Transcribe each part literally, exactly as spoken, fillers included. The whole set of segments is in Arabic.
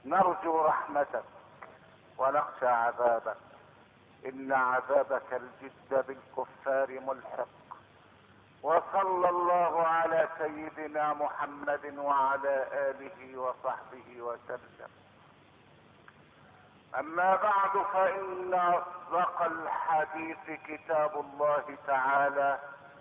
نرجو رحمتك ونخشى عذابك، ان عذابك الجد بالكفار ملحق. وصلى الله على سيدنا محمد وعلى اله وصحبه وسلم. اما بعد، فان اصدق الحديث كتاب الله تعالى،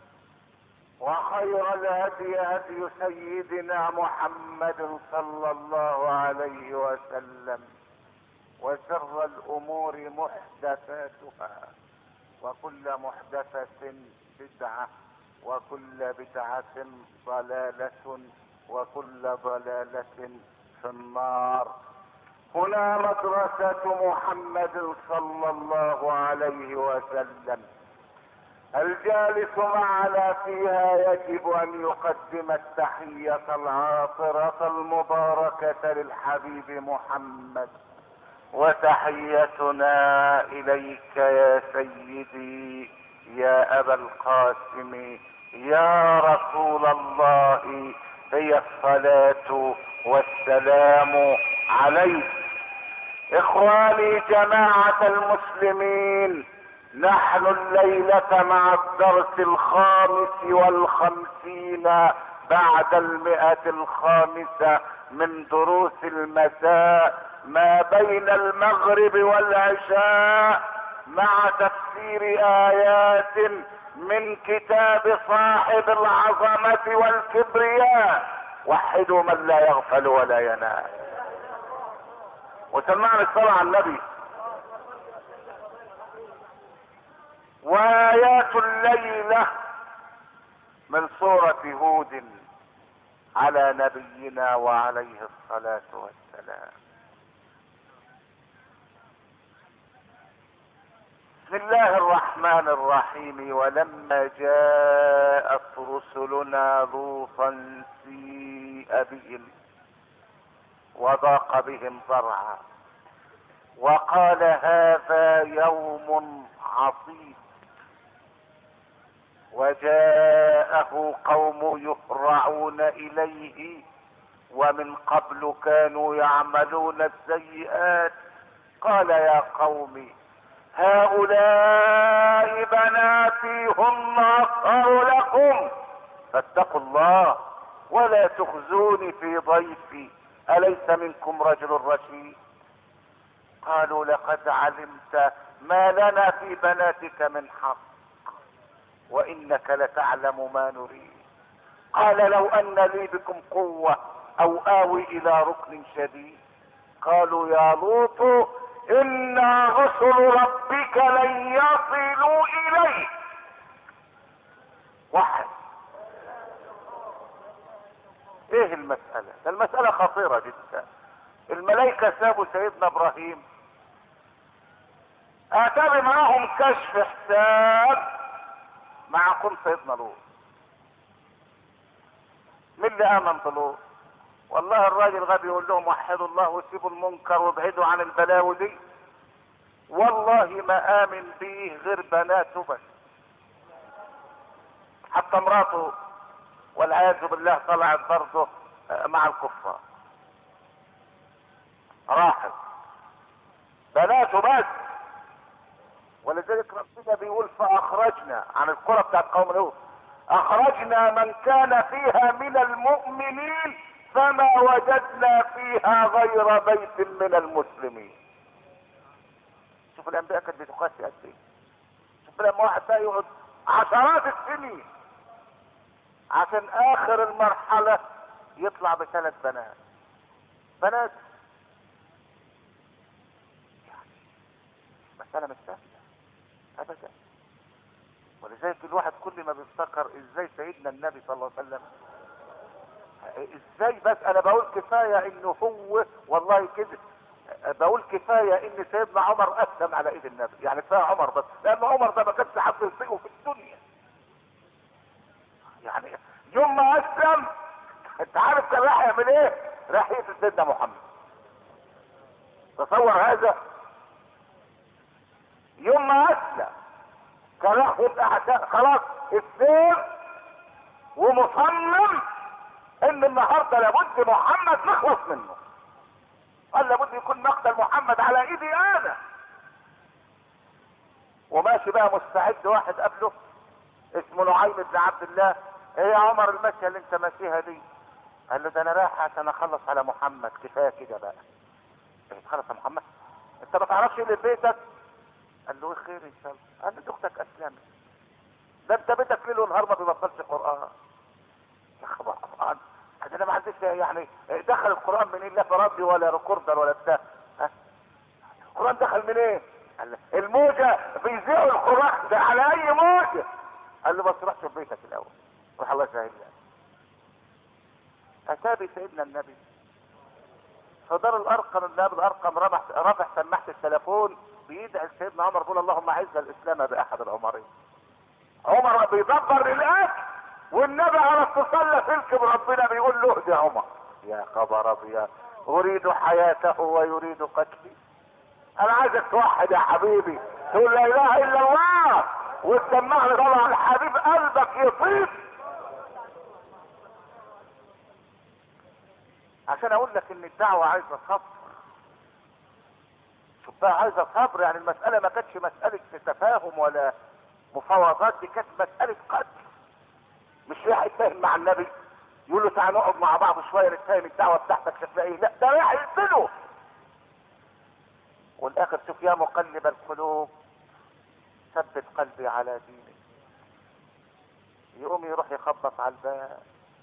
وخير الهدي هدي سيدنا محمد صلى الله عليه وسلم، وشر الامور محدثاتها، وكل محدثة بدعة، وكل بدعة ضلالة، وكل ضلالة في النار. هنا مدرسة محمد صلى الله عليه وسلم، الجالس معنا فيها يجب ان يقدم التحية العاطرة المباركة للحبيب محمد، وتحيتنا اليك يا سيدي يا ابا القاسم يا رسول الله، هي الصلاة والسلام عليك. اخواني جماعة المسلمين، نحن الليلة مع الدرس الخامس والخمسين بعد المئة الخامسة من دروس المساء ما بين المغرب والعشاء، مع تفسير آيات من كتاب صاحب العظمة والكبرياء، وحدوا من لا يغفل ولا ينام. وسمعنا الصلاة على النبي. وآيات الليلة من سورة هود على نبينا وعليه الصلاة والسلام. بسم الله الرحمن الرحيم. ولما جاءت رسلنا لوطا سيء بهم وضاق بهم ذرعا وقال هذا يوم عصيب، وجاءه قوم يهرعون اليه ومن قبل كانوا يعملون السيئات، قال يا قوم هؤلاء بناتي هن اطهر لكم فاتقوا الله ولا تخزوني في ضيفي اليس منكم رجل رشيد. قالوا لقد علمت ما لنا في بناتك من حق وانك لتعلم ما نريد. قال لو ان لي بكم قوة او اوي الى ركن شديد. قالوا يا لوط انا رسل ربك لن يصلوا اليك. واحد. ايه المسألة؟ المسألة خطيرة جدا. الملائكة سابوا سيدنا ابراهيم، اتى معهم كشف حساب مع قوم سيدنا لوط. مين اللي امن بلوط؟ والله الراجل غبي يقول لهم وحدوا الله وسيبوا المنكر وابعدوا عن البلاوي دي. والله ما امن به غير بناته بس، حتى مراته والعياذ بالله طلعت برضه مع الكفار، راحت بناته بس. ولذلك ربنا بيقول فاخرجنا عن القرى بتاعت قوم لوط، اخرجنا من كان فيها من المؤمنين فما وجدنا فيها غير بيت من المسلمين. شوف الانبياء كانت بتقاسي قد ايه. شوف لما واحد بقى يقعد عشرات السنين عشان اخر المرحلة يطلع بثلاث بنات بنات مسألة مش سهلة ابدا. ولذلك الواحد كل ما بيفتكر ازاي سيدنا النبي صلى الله عليه وسلم، ازاي بس انا بقول كفاية انه هو والله كده، بقول كفاية ان سيدنا عمر اسلم على ايد النبي، يعني كفاية عمر بس، لان عمر ده ما كانش حد يطيقه في الدنيا. يعني يوم ما اسلم انت عارف كان راح يعمل ايه؟ راح يقتل سيدنا محمد. تصور هذا. يوم ما اسلم كان راح يبقى خلاص اثنين ومصمم ان النهارده لابد محمد نخلص منه. قال لابد يكون مقتل محمد على ايدي انا. وماشي بقى مستعد واحد قبله اسمه نعيم بن عبد الله. ايه يا عمر المشيه اللي انت ماشيها دي؟ قال له ده انا رايح عشان اخلص على محمد، كفايه كده بقى. انت بتخلص على محمد؟ انت ما تعرفش ايه اللي في بيتك؟ قال له ايه خير ان شاء الله؟ قال له اختك اسلمت. ده انت بيتك ليل ونهار ما بيبطلش قران. يا خبر قران، انا ما عنديش يعني دخل القران منين؟ لا في راديو ولا ريكوردر ولا بتاع. ها القران دخل منين؟ إيه؟ قال له الموجه بيذيعوا القران ده على اي موجه. قال له بس روح شوف بيتك الاول، روح الله يسهل لك. اتى سيدنا النبي فدار الارقم. النبي الارقم رفع رفع سماعه التليفون بيدعي سيدنا عمر بيقول اللهم اعز الاسلام باحد العمرين. عمر بيدبر للاكل والنبي على اتصال سلك بربنا بيقول له اهدي عمر. يا خبر ابيض، اريد حياته ويريد قتلي. انا عايزك توحد يا حبيبي، تقول لا اله الا الله وتسمعني طبعا الحبيب قلبك يطيب. عشان اقول لك ان الدعوه عايزه صبر. شوف بقى عايزه صبر، يعني المساله ما كانتش مساله تفاهم ولا مفاوضات، دي كانت مساله قتل. مش رايح يتفاهم مع النبي يقول له تعال نقعد مع بعض شويه نتفاهم الدعوه بتاعتك شكلها ايه، لا ده رايح يقتله. والاخر شوف يا مقلب القلوب ثبت قلبي على دينك. يقوم يروح يخبط على الباب.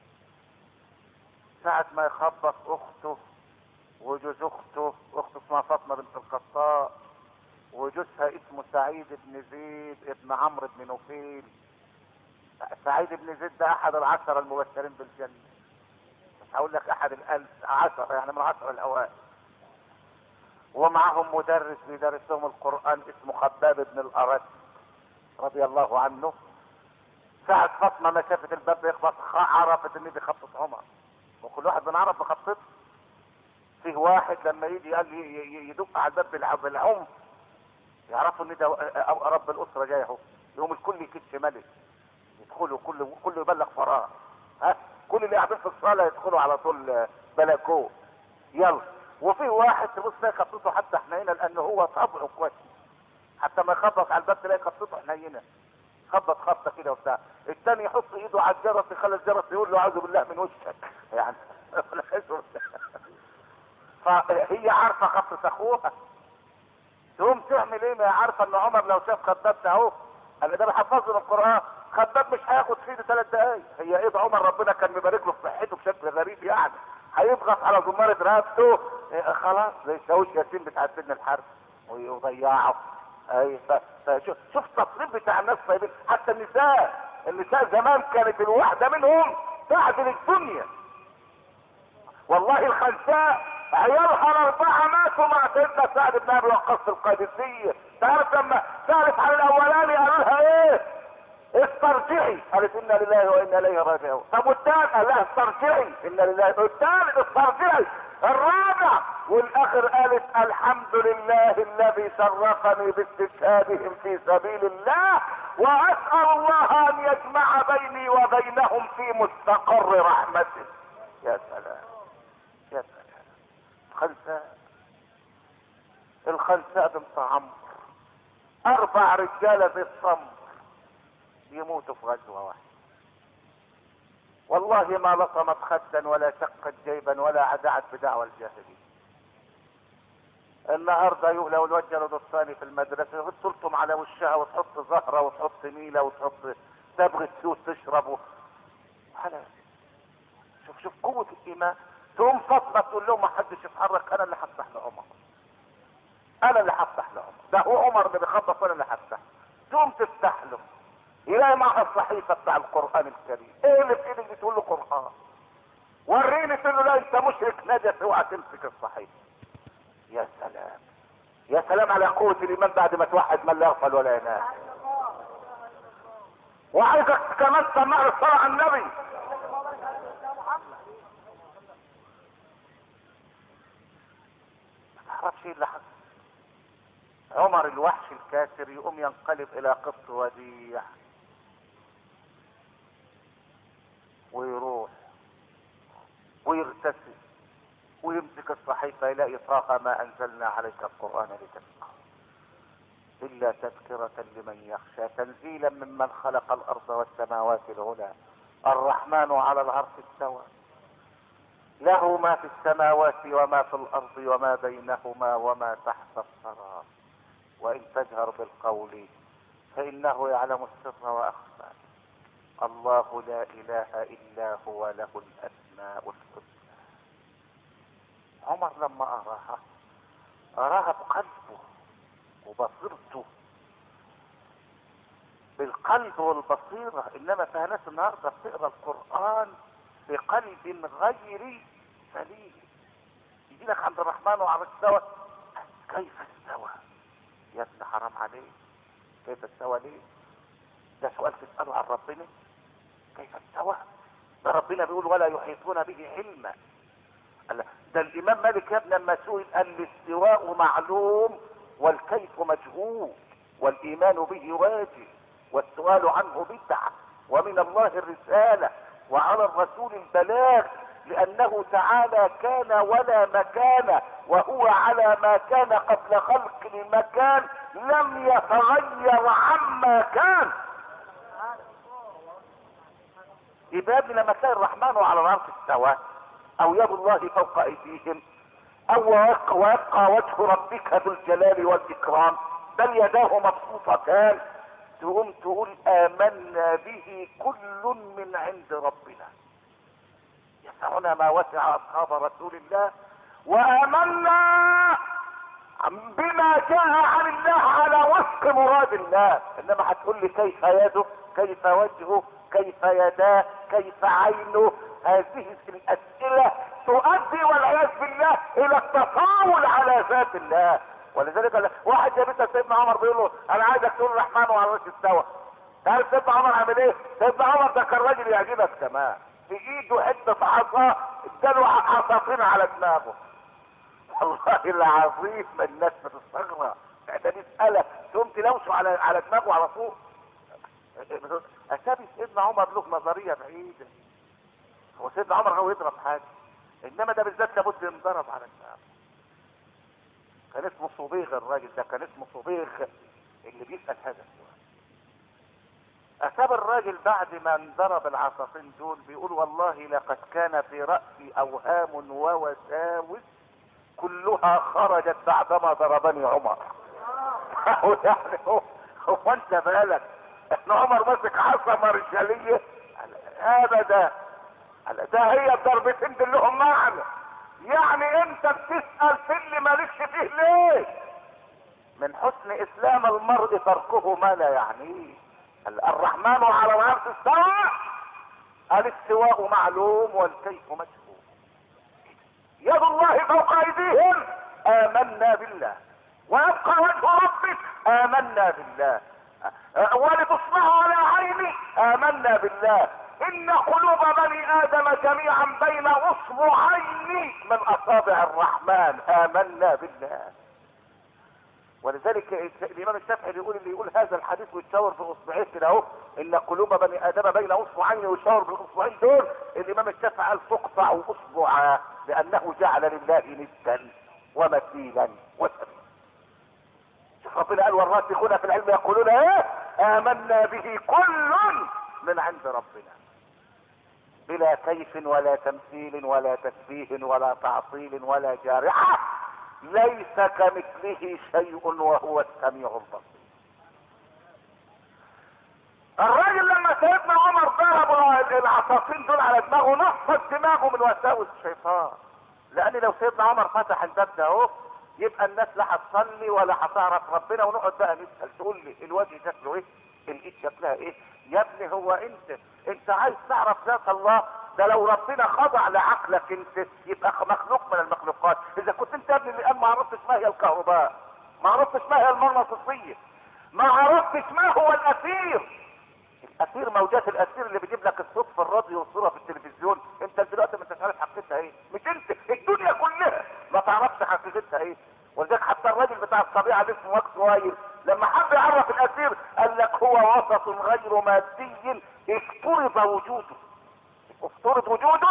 ساعة ما يخبط اخته وجوز اخته، اخته اسمها فاطمه بنت الخطاب وجوزها اسمه سعيد بن زيد ابن عمرو بن نوفيل. سعيد بن زيد ده احد العشرة المبشرين بالجنة، مش هقول لك احد الالف، عشرة يعني من العشرة الاوائل. ومعهم مدرس بيدرس لهم القرآن اسمه خباب بن الارد رضي الله عنه. ساعة فاطمة ما شافت الباب يخبط عرفت ان دي خطة عمر، وكل واحد بنعرف بخطته. فيه واحد لما يجي قال يدق على الباب بالعنف يعرفوا ان ده رب الاسره جاي اهو، يقوم الكل يكش ملك يدخلوا، كله كله يبلغ فراغ. ها كل اللي قاعدين في الصاله يدخلوا على طول بلكوه يلا. وفي واحد تبص تلاقي خطته حتى حنينه لان هو طبعه كويس، حتى ما يخبط على الباب تلاقي خطته حنينه، خبط خبطه كده وبتاع. الثاني يحط ايده على الجرس يخلي الجرس يقول له اعوذ بالله من وشك يعني. فهي عارفه خطه اخوها، تقوم تعمل ايه؟ ما هي عارفه ان عمر لو شاف خباب ده اهو قال ده بحفظه من القران، خباب مش هياخد في ايده ثلاث دقايق. هي ايد عمر ربنا كان مبارك له في صحته بشكل غريب يعني، هيضغط على زمارة رقبته إيه خلاص زي شاويش ياسين بتاع سن الحرب ويضيعه. اي فشوف شوف التصريف بتاع الناس طيبين. حتى النساء النساء زمان كانت الواحده منهم تعدل الدنيا. والله الخنساء عيالها الاربعه ماتوا مع سيدنا سعد بن ابي وقاص القادسيه. تعرف لما سالت على الاولاني قالوا لها ايه؟ استرجعي، قالت انا لله وانا اليه راجعون. طب والثاني قال لها استرجعي انا لله، الثالث استرجعي، الرابع والاخر قالت الحمد لله الذي شرفني باستشهادهم في سبيل الله واسال الله ان يجمع بيني وبينهم في مستقر رحمته. يا سلام يا سلام. الخنساء الخنساء بنت عمرو اربع رجاله زي الصمت يموتوا في غزوه واحده. والله ما لطمت خدا ولا شقت جيبا ولا عدعت بدعوى الجاهليه. النهارده لو الواد جلد الثاني في المدرسه تلطم على وشها وتحط زهره وتحط ميله وتحط صبغه سوس تشربه. شوف شوف قوه الايمان. تقوم فاطمه تقول لهم ما حدش يتحرك، انا اللي هفتح لعمر، انا اللي هفتح لعمر، ده هو عمر اللي بيخبط وانا اللي هفتح. تقوم تفتح له يلاقي معها الصحيفه بتاع القران الكريم. ايه اللي في ايدك بتقول له قران؟ وريني. تقول له لا انت مشرك نجس اوعى تمسك الصحيفه. يا سلام يا سلام على قوه الايمان بعد ما توحد من لا يغفل ولا ينام. وعايزك كمان تسمع الصلاه على النبي. ما تعرفش ايه اللي حصل. عمر الوحش الكاسر يقوم ينقلب الى قط وديع ويروح ويغتسل ويمسك يفتح الصحيفة يلاقي طه ما انزلنا عليك القرآن لتشقى الا تذكرة لمن يخشى تنزيلا ممن خلق الارض والسماوات العلى الرحمن على العرش استوى له ما في السماوات وما في الارض وما بينهما وما تحت الثرى وان تجهر بالقول فانه يعلم السر واخفى الله لا اله الا هو له الاسماء الحسنى. عمر لما اراها اراها بقلبه وبصيرته بالقلب والبصيرة، انما فيها ناس النهارده بتقرا القرآن بقلب غير سليم. يجي لك عند الرحمن وعلى استوى كيف استوى؟ يا ابن حرام عليك، كيف استوى ليه؟ ده سؤال تسأله عن ربنا؟ كيف استوى؟ ده ربنا بيقول ولا يحيطون به علما. ده الامام مالك يا ابن لما سئل قال الاستواء معلوم والكيف مجهول والايمان به واجب والسؤال عنه بدعة ومن الله الرسالة وعلى الرسول البلاغ لانه تعالى كان ولا مكان وهو على ما كان قبل خلق المكان لم يتغير عما كان. يبقى لما تلاقي الرحمن على العرش استوى او يد الله فوق ايديهم او ويبقى وجه ربك ذو الجلال والاكرام بل يداه مبسوطتان تقوم تقول امنا به كل من عند ربنا يسعنا ما وسع اصحاب رسول الله وامنا بما جاء عن الله على وفق مراد الله. انما هتقول لي كيف يده كيف وجهه كيف يداه كيف عينه، هذه الاسئله تؤدي والعياذ بالله الى التطاول على ذات الله. ولذلك واحد جاب سيدنا عمر بيقول له انا عايزك تقول الرحمن وعلى العرش استوى. تعرف سيدنا عمر عمل ايه؟ سيدنا عمر ده كان راجل يعجبك كمان، في ايده حته عصا اداله عصافين على دماغه. والله العظيم الناس بتستغرب، ده مساله تقوم تلوشه على على دماغه على طول. اسابي سيدنا عمر له نظريه بعيده. هو سيدنا عمر هو يضرب حاجه، انما ده بالذات لابد ينضرب على دماغه. كان اسمه صبيغ الراجل ده، كان اسمه صبيغ اللي بيسأل هذا السؤال. أساب الراجل بعد ما انضرب العصافين دول بيقول والله لقد كان في رأسي أوهام ووساوس كلها خرجت بعدما ضربني عمر. يعني هو هو انت بالك ان عمر مسك عصا مرشالية؟ ابدا، ده هي الضربتين دول لهم معنى. يعني انت بتسأل في اللي مالكش فيه ليه؟ من حسن اسلام المرء تركه ما لا يعنيه. الرحمن على العرش استوى، الاستواء معلوم والكيف مجهول. يد الله فوق ايديهم امنا بالله ويبقى وجه ربك امنا بالله ولتصنعوا على عيني امنا بالله ان قلوب بني ادم جميعا بين اصبعين من اصابع الرحمن امنا بالله. ولذلك الامام الشافعي بيقول اللي يقول هذا الحديث ويشاور باصبعيه كده اهو ان قلوب بني ادم بين اصبعين ويشاور بالاصبعين دول، الامام الشافعي قال تقطع اصبعا لانه جعل لله ندا ومثيلا وسبيلا. شوف ربنا قال والراسخون في العلم يقولون ايه؟ امنا به كل من عند ربنا بلا كيف ولا تمثيل ولا تشبيه ولا تعطيل ولا جارحة، ليس كمثله شيء وهو السميع البصير. الراجل لما سيدنا عمر ضرب العصافين دول على دماغه نصت دماغه من وساوس الشيطان، لان لو سيدنا عمر فتح الباب ده اهو يبقى الناس لا هتصلي ولا هتعرف ربنا، ونقعد بقى نسال تقول لي الوجه شكله ايه؟ الايد شكلها ايه؟ يا ابني هو انت انت عايز تعرف ذات الله؟ ده لو ربنا خضع لعقلك انت يبقى مخلوق من المخلوقات. اذا كنت انت يا ابني اللي ما عرفتش ما هي الكهرباء، ما عرفتش ما هي المغناطيسيه، ما عرفتش ما هو الاثير. الاثير موجات الاثير اللي بيجيب لك الصوت في الراديو والصوره في التلفزيون، انت دلوقتي ما انتش عارف حقيقتها ايه. مش انت، الدنيا كلها ما تعرفش حقيقتها ايه. ولذلك حتى الراجل بتاع الطبيعه اللي اسمه ماكس واير لما حب يعرف الاثير قال لك هو وسط غير مادي افترض وجوده. افترض وجوده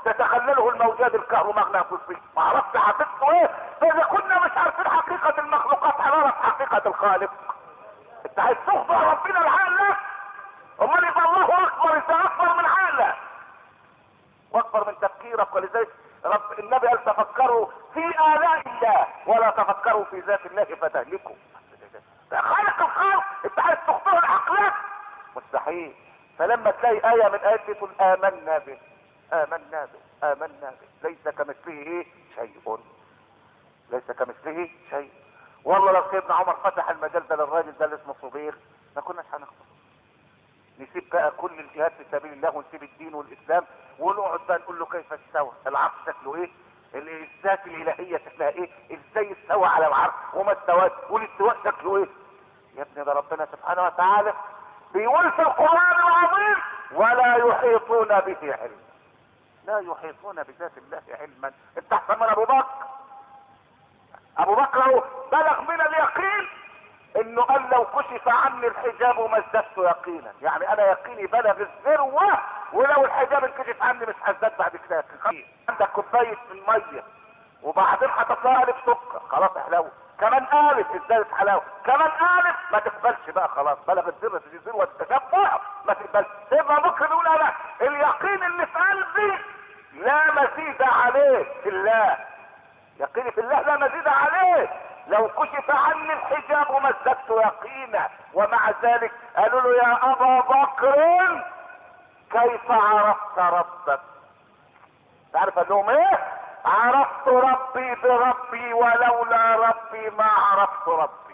تتخلله الموجات الكهرومغناطيسية. ما عرفت حقيقته ايه؟ فاذا كنا مش عارفين حقيقة المخلوقات هنعرف حقيقة الخالق. انت عايز تخضع ربنا لعقلك؟ امال يبقى الله اكبر، انت اكبر من عقلك واكبر من تفكيرك. ولذلك رب النبي قال تفكروا في آلاء الله ولا تفكروا في ذات الله فتهلكوا. ده خالق الخلق، انت عايز تخضع لعقلك؟ مستحيل. فلما تلاقي آية من آيات تقول آمنا به آمنا به آمنا به، ليس كمثله ايه شيء، ليس كمثله شيء. والله لو سيدنا عمر فتح المجال ده للراجل ده اللي اسمه صبيغ ما كناش هنخطر. نسيب بقى كل الجهاد في سبيل الله ونسيب الدين والاسلام ونقعد بقى نقول له كيف استوى العرش شكله ايه، الذات الالهيه شكلها ايه، ازاي استوى على العرش وما استواش والاستواء شكله ايه. يا ابني ده ربنا سبحانه وتعالى بيقول في القران العظيم ولا يحيطون به علما. لا يحيطون بذات الله علما. انت احسن من ابو بكر. ابو بكر اهو بلغ من اليقين انه قال لو كشف عني الحجاب ما ازددت يقينا. يعني انا يقيني بلغ الذروه، ولو الحجاب انكشف عني مش هزداد بعد كده. عندك كوبايه من ميه وبعدين هتطلع الف سكر خلاص احلو، كمان الف ازدادت حلاوه، كمان الف ما تقبلش بقى خلاص بلغ الذروه دي ذروه التشبع ما تقبلش. سيدنا بكر بيقول انا اليقين اللي في قلبي لا مزيد عليه في الله، يقيني في الله لا مزيد عليه، لو كشف عني الحجاب ما ازددت يقينا. ومع ذلك قالوا له يا ابا بكر كيف عرفت ربك؟ تعرف قال لهم ايه؟ عرفت ربي بربي ولولا ربي ما عرفت ربي.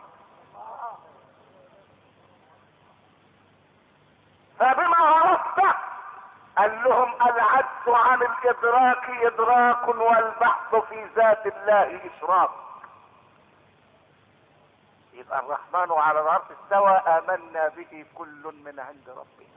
فبما عرفت قال لهم العجز عن الادراك ادراك والبحث في ذات الله اشراك. يبقى الرحمن على العرش استوى امنا به كل من عند ربنا.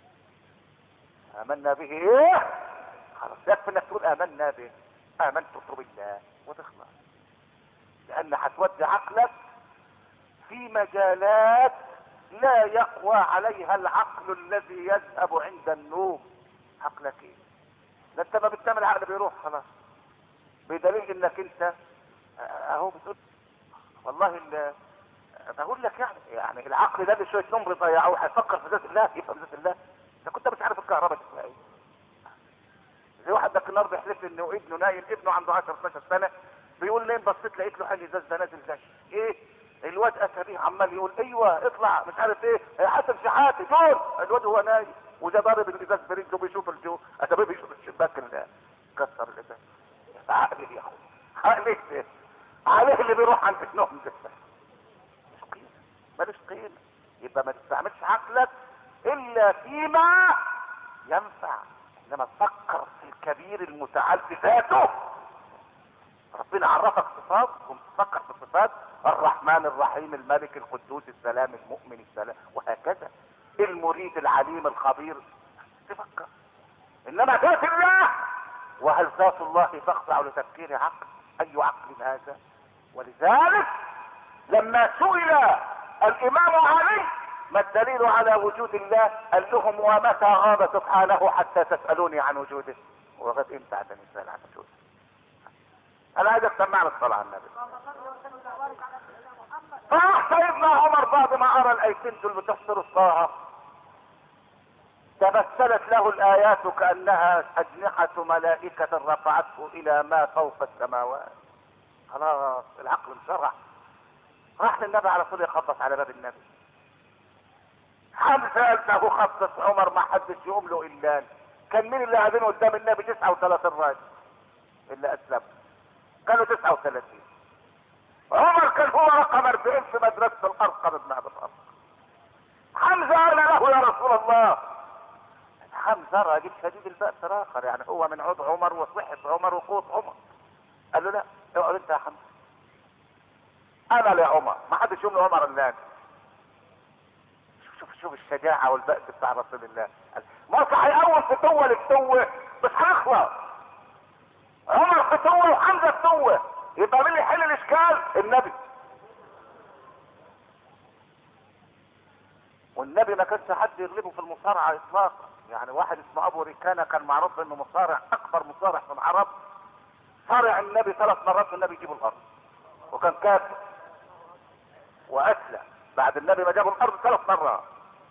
امنا به ايه؟ خلاص يكفي انك تقول امنا به، امنت بالله وتخلص، لان هتودي عقلك في مجالات لا يقوى عليها العقل الذي يذهب عند النوم. عقلك ايه؟ ده انت ما بتنام العقل بيروح خلاص، بدليل انك انت اهو بتقول والله ال بقول لك يعني يعني العقل ده اللي شويه نوم بيضيعوه هيفكر في ذات الله، يفهم ذات الله. انت كنت مش عارف الكهرباء اسمها ايه. زي واحد ده النهارده يحلف لي انه ابنه نايم، ابنه عنده عشرة اتناشر سنه، بيقول لي بصيت لقيت له حل ازاز ده نازل دش ايه؟ الواد اسابيع عمال يقول ايوه اطلع مش عارف ايه حسن شحاتي دول. الواد هو نايم وده ضارب الازاز برجله بيشوف الجو، اسابيع بيشوف الشباك اللي كسر الازاز. عقلي يا اخويا عقلي ايه؟ عليه اللي بيروح عند النوم ده مش قيمه، مالوش قيمه. يبقى ما تستعملش عقلك الا فيما ينفع، انما تفكر في الكبير المتعال بذاته. ربنا عرفك صفات وتفكر في صفات الرحمن الرحيم الملك القدوس السلام المؤمن السلام وهكذا، المريد العليم الخبير تفكر. انما ذات الله وهل ذات الله تخضع لتفكير عقل؟ اي عقل هذا؟ ولذلك لما سئل الامام علي ما الدليل على وجود الله قال لهم ومتى غاب سبحانه حتى تسألوني عن وجوده؟ وغد امتى عشان يسأل عن وجوده؟ انا عايز اسمع لك صلاة على النبي. فراح سيدنا عمر بعد ما ارى الايتين دول بتفسر الطه تمثلت له الايات كانها اجنحة ملائكة رفعته الى ما فوق السماوات. خلاص العقل انشرح. راح للنبي على طول يخبط على باب النبي. حمزة قالته خصص عمر ما حدش يقوم له الا كان مين اللي قاعدين قدام النبي؟ تسعة وثلاثين راجل اللي اسلموا كانوا تسعة وثلاثين. عمر كان هو رقم اربعين في مدرسة الارقم ابن ابي الارقم. حمزة قال له يا رسول الله، حمزة راجل شديد البأس اخر، يعني هو من عود عمر وصحة عمر وقوة عمر. قال له لا اقعد انت يا حمزة، انا لعمر ما حدش يقوم لعمر الا انا. شوف شوف الشجاعة والبأس بتاع رسول الله. موقع هيقوم فتوة لفتوة مش هيخلص. عمر فتوة وحمزة فتوة، يبقى مين اللي يحل الاشكال؟ النبي. والنبي ما كانش حد يغلبه في المصارعة اطلاقا، يعني واحد اسمه ابو ريكانة كان معروف انه مصارع، اكبر مصارع في العرب، صارع النبي ثلاث مرات والنبي يجيبه الارض، وكان كافر واسلم بعد النبي ما جابوا الارض ثلاث مرات.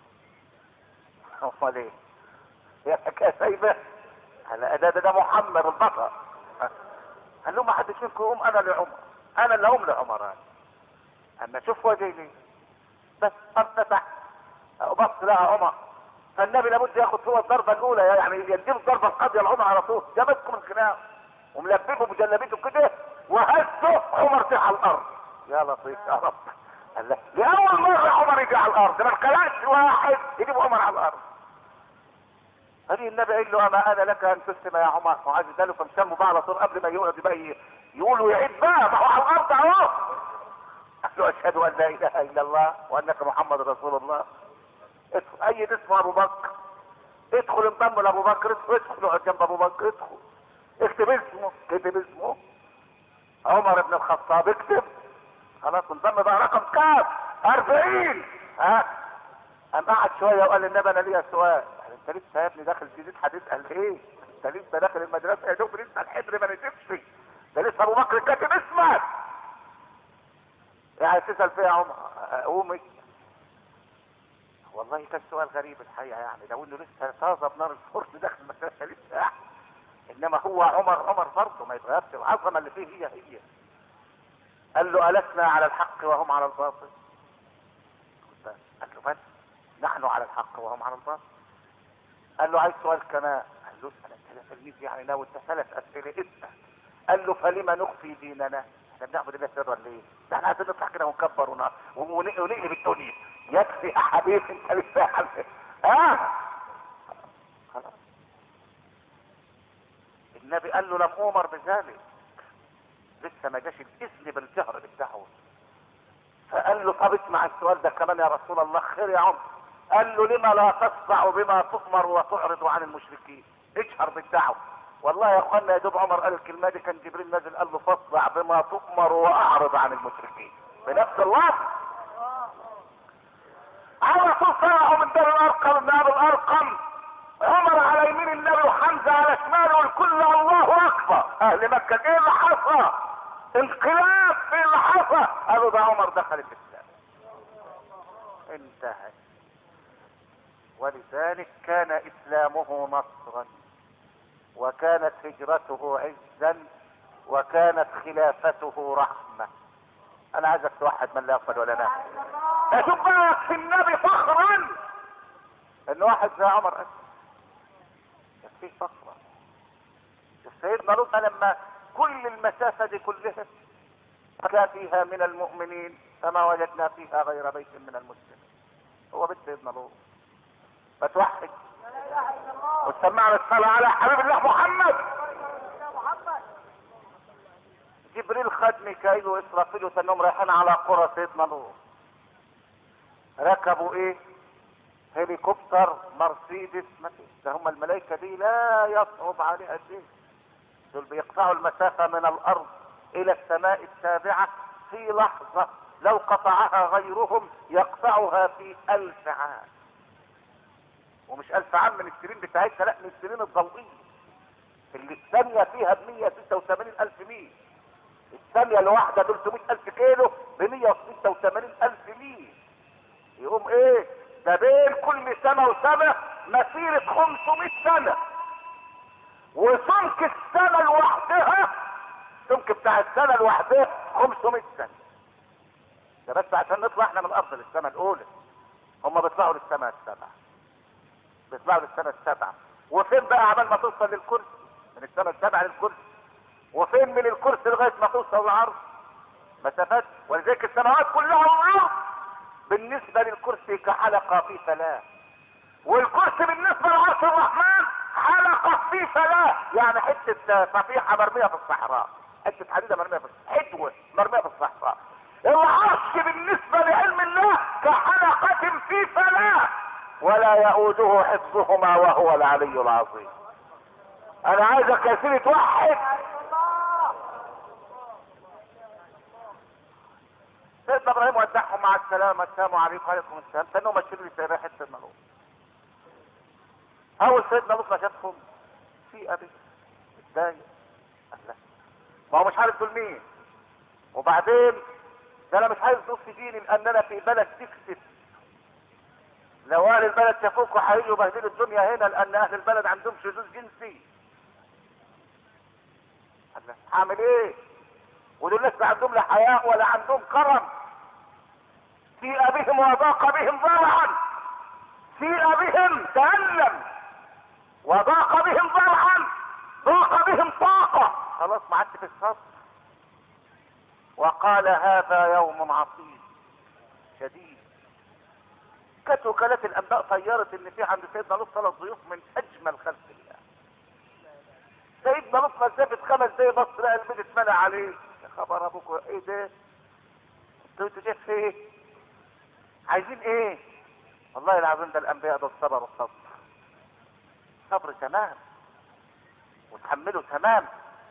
امال ايه؟ هي حكايه سايبه؟ هلا ده ده محمد البطل. قال له ما حدش منكم يقوم، انا لعمر، انا اللي اقوم لعمر. اما شوف وجهي ليه بس افتتح وبص لها عمر، فالنبي لابد ياخد هو الضربه الاولى، يعني يديله الضربه القاضيه لعمر على طول، جابتكم الخناق وملببه بجلبيته كده وهزه، عمر طلع على الارض. يا لطيف يا رب. قال له لاول مره عمر يجي على الارض، ما اتخلقش واحد يجيب عمر على الارض. هذه النبي قال له اما انا لك ان تسلم يا عمر، وعايز ذلك فمسموا بقى على طول قبل ما يقعد بقى يقولوا يعيد بقى، ما هو على الارض اهو. قال له اشهد ان لا اله الا الله وانك محمد رسول الله. ادخل اي اسمه ابو بكر، ادخل انضم لابو بكر، ادخل اقعد جنب ابو بكر، ادخل اكتب اسمه، اكتب اسمه عمر بن الخطاب، اكتب خلاص انضم بقى رقم كام؟ أربعين. ها قام قعد شويه وقال للنبي انا ليا سؤال. انت لسه يا ابني داخل جديد حديث؟ قال ايه؟ انت لسه داخل المدرسه يا دوب لسه الحبر ما نشفش، ده لسه ابو بكر كاتب اسمك. يعني تسال فيها يا عمر؟ قومي. والله كان سؤال غريب الحقيقه، يعني لو انه لسه طازه بنار الفرن داخل المدرسه لسه، انما هو عمر عمر برضه ما يتغيرش، العظمه اللي فيه هي هي. قال له ألسنا على الحق وهم على الباطل؟ قال له بس نحن على الحق وهم على الباطل. قال له عايز سؤال كمان. قال له اسال انت يا تلميذ، يعني لو انت ثلاث اسئله اسال. قال له فلما نخفي ديننا؟ احنا بنعبد الله سرا ليه؟ ده احنا عايزين نطلع كده ونكبر ونقلب الدنيا. يكفي يا حبيبي انت لسه ها؟ خلاص. النبي قال له لم امر بذلك، لسه ما جاش الاذن بالجهر بالدعوه. فقال له طب اسمع السؤال ده كمان يا رسول الله. خير يا عمر. قال له لما لا تصدع بما تؤمر وتعرض عن المشركين؟ اجهر بالدعوه. والله يا اخوانا يا دوب عمر قال الكلمه دي كان جبريل نازل قال له فاصدع بما تؤمر واعرض عن المشركين بنفس اللفظ. على طول طلعوا من دار الارقم، من ابو الارقم، عمر على يمين النبي وحمزه على شماله، والكل الله اكبر. اهل مكه ايه اللي حصل؟ انقلاب في اللي حصل. قالوا ده عمر دخل الاسلام. انتهى. ولذلك كان اسلامه نصرا، وكانت هجرته عزا، وكانت خلافته رحمه. انا عايزك توحد من لا يقبل ولا نافع. اشوف بقى في النبي فخرا ان واحد زي عمر اسلم، يكفيه فخرا. سيدنا لوط لما كل المسافه دي كلها كان فيها من المؤمنين فما وجدنا فيها غير بيت من المسلمين، هو بيت سيدنا لوط. فتوحد وسمعنا الصلاه على حبيب الله محمد. جبريل خد ميكائيل واسرافيل وتنهم رايحين على قرى سيدنا لوط. ركبوا ايه؟ هليكوبتر مرسيدس. ما فيش، ده هم الملائكه دي لا يصعب عليها شيء. دول بيقطعوا المسافه من الارض الى السماء السابعه في لحظه، لو قطعها غيرهم يقطعها في الف عام. ومش الف عام من السنين بتاعتها، لا من السنين الضوئيه اللي الثانيه فيها ب مية وستة وثمانين الف ميل. الثانيه الواحده ثلاثمائة الف كيلو ب مية وستة وثمانين الف ميل. يقوم ايه ده بين كل سنه وسنه مسيره خمسمائة سنه. وسمك السنه لوحدها، السمك بتاع السنه لوحدها خمسمائة سنه. ده بس عشان نطلع احنا من الارض للسماء الاولى. هم بيطلعوا للسماء السبعه، بيطلعوا للسماء السبعه. وفين بقى عبال ما توصل للكرسي؟ من السماء السبعه للكرسي. وفين من الكرسي لغايه ما توصل للعرض؟ مسافات. ولذلك السماوات كلها والارض بالنسبه للكرسي كحلقه في فلاه، والكرسي بالنسبه لعرش الرحمن حلقه في فلاه، يعني حته صفيحه مرميه في الصحراء، حته حديده مرميه في حدوه مرميه في الصحراء. العرش بالنسبه لعلم الله كحلقه في فلاه، ولا يؤوده حفظهما وهو العلي العظيم. انا عايزك يا سيدي توحد. سيدنا ابراهيم ودعهم مع السلامه، السلام عليكم وعليكم السلام. كانوا ماشيين لي سيرة حته الملوك. اول سيدنا لوط ما شافهم في ابي اتضايق، ما هو مش عارف دول مين. وبعدين ده انا مش عايز نص ديني لان انا في بلد تكسب، لو اهل البلد شافوكوا هيجوا يبهدلوا الدنيا هنا لان اهل البلد عندهم شذوذ جنسي. هعمل ايه؟ ودول لسه عندهم لا حياء ولا عندهم كرم. في ابيهم وضاق بهم ذرعا، في ابيهم تألم وضاق بهم ذرعا، ضاق بهم طاقة، خلاص ما عادش في الصبر. وقال هذا يوم عصيب شديد. كانت وكالات الانباء طيرت ان في عند سيدنا لوط ثلاث ضيوف من اجمل خلق الله. سيدنا لوط مسافه خمس دقايق بص لقى البيت اتمنع عليه. يا خبر ابوكوا ايه ده؟ انتوا انتوا جايين في ايه؟ عايزين ايه؟ والله العظيم ده الانبياء ده الصبر والصبر. صبر تمام وتحمله تمام.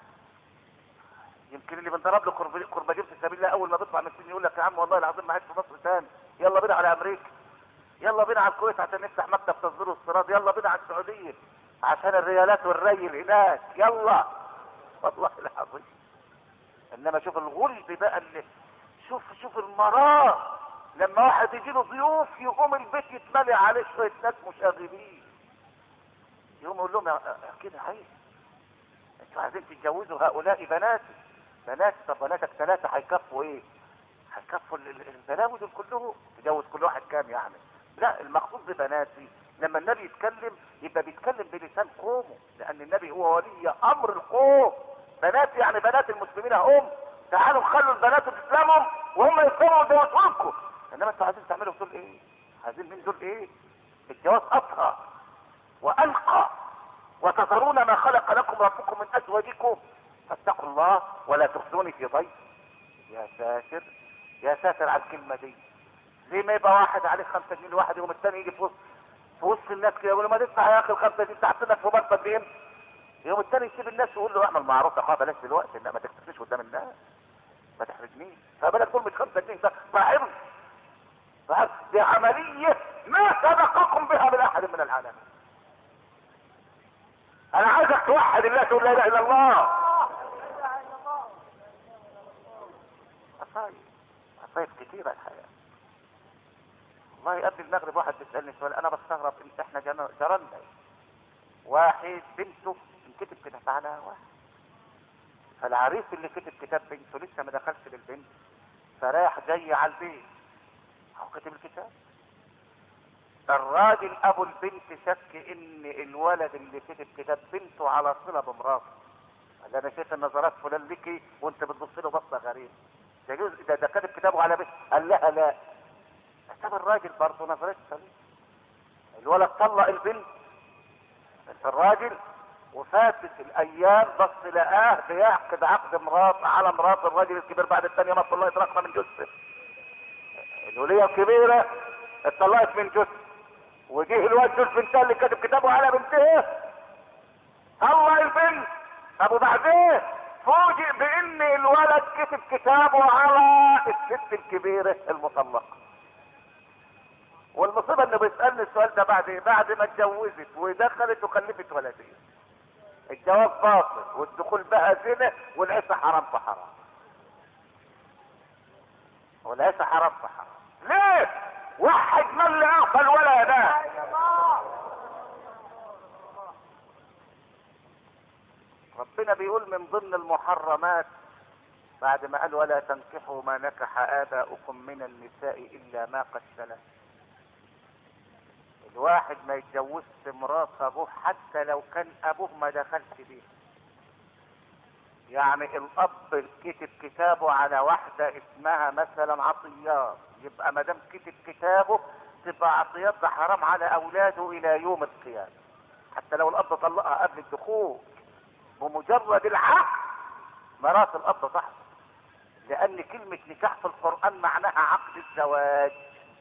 يمكن اللي بنضرب له كرباجين في سبيل الله اول ما بيطلع من السجن يقول لك يا عم والله العظيم ما عايش في مصر تاني، يلا بينا على امريكا، يلا بينا على الكويت عشان نفتح مكتب تصدير واستيراد، يلا بينا على السعوديه عشان الريالات والريل هناك، يلا. والله العظيم. انما شوف الغلب بقى اللي شوف شوف المرار لما واحد يجي له ضيوف يقوم البيت يتملي عليه شويه ناس مشاغبين، يقوم يقول لهم كده عيب، انتوا عايزين تتجوزوا هؤلاء بناتي بنات. طب بناتك ثلاثه هيكفوا ايه؟ هيكفوا البلاوي دول كلهم؟ تجوز كل واحد كام يعني؟ لا، المقصود ببناتي لما النبي يتكلم يبقى بيتكلم بلسان قومه، لان النبي هو ولي امر القوم. بناتي يعني بنات المسلمين هم، تعالوا خلوا البنات تسلمهم وهم يسلموا ويجوزوا لكم. انما انتوا عايزين تعملوا دول ايه؟ عايزين من دول ايه؟ الجواز اطهر والقى، وتذرون ما خلق لكم ربكم من ازواجكم، فاتقوا الله ولا تخزوني في ضيف. يا ساتر يا ساتر على الكلمه دي. زي ما يبقى واحد عليه خمسة جنيه لواحد يوم الثاني يجي في وسط في وسط الناس كده يقول له ما تدفع يا اخي الخمسة دي بتاعت لك في مرتب بهم. يوم الثاني يسيب الناس ويقول له اعمل معروف يا اخويا بلاش دلوقتي، لا ما تكتفيش قدام الناس ما تحرجنيش، فبالك تقول مش خمسة جنيه ده فاهم؟ دي عمليه ما سبقكم بها من احد من العالمين. انا عايزك توحد الله تقول لا اله الا الله. عصايب عصايب كتيره الحياه. والله قبل المغرب واحد بيسالني سؤال انا بستغرب، احنا جرالنا واحد بنته انكتب كتاب على واحد، فالعريس اللي كتب كتاب بنته لسه ما دخلش للبنت، فرايح جاي على البيت هو كتب الكتاب. الراجل ابو البنت شك ان الولد اللي كتب كتاب بنته على صله بمراته، قال انا شايف النظرات فلان ليكي وانت بتبص له بصه غريبه، ده ده, ده كتب كتابه على بنت. قال لها لا. كتاب الراجل برضه نظرته سليمه. الولد طلق البنت الراجل وفاتت الايام بص لقاه بيعقد عقد مرات على مرات الراجل الكبير بعد الثانيه ما الله يترقى من جثه. الوليه الكبيره اتطلقت من جثه وجه الواد جوز بنتها اللي كاتب كتابه على بنتها طلق البنت. طب وبعدين فوجئ بان الولد كتب كتابه على الست الكبيره المطلقه. والمصيبه انه بيسالني السؤال ده بعد ايه؟ بعد ما اتجوزت ودخلت وخلفت ولدين. الجواز باطل والدخول بها زنا والعيشه حرام في حرام. والعيشه حرام في حرام. ليه؟ وحد من اللي اعطى الولد ده؟ ربنا بيقول من ضمن المحرمات بعد ما قال ولا تنكحوا ما نكح آباؤكم من النساء إلا ما قد سلف. الواحد ما يتجوزش مرات ابوه حتى لو كان ابوه ما دخلش بيه. يعني الاب كتب كتابه على واحدة اسمها مثلا عطيات، يبقى ما دام كتب كتابه تبقى عطيات ده حرام على اولاده الى يوم القيامة، حتى لو الاب طلقها قبل الدخول. بمجرد العقد مرات الاب صح، لان كلمة نكاح في القرآن معناها عقد الزواج.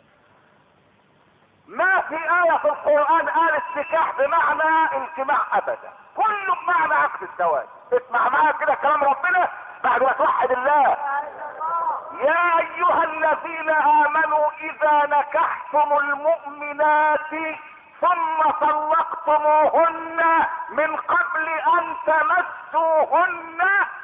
ما في آية في القرآن قالت نكاح بمعنى اجتماع ابدا، كله بمعنى عقد الزواج. اسمع معايا كده كلام ربنا بعد ما توحد الله. يا ايها الذين امنوا اذا نكحتم المؤمنات ثم طلقتم طلقتموهن من قبل ان تمسوهن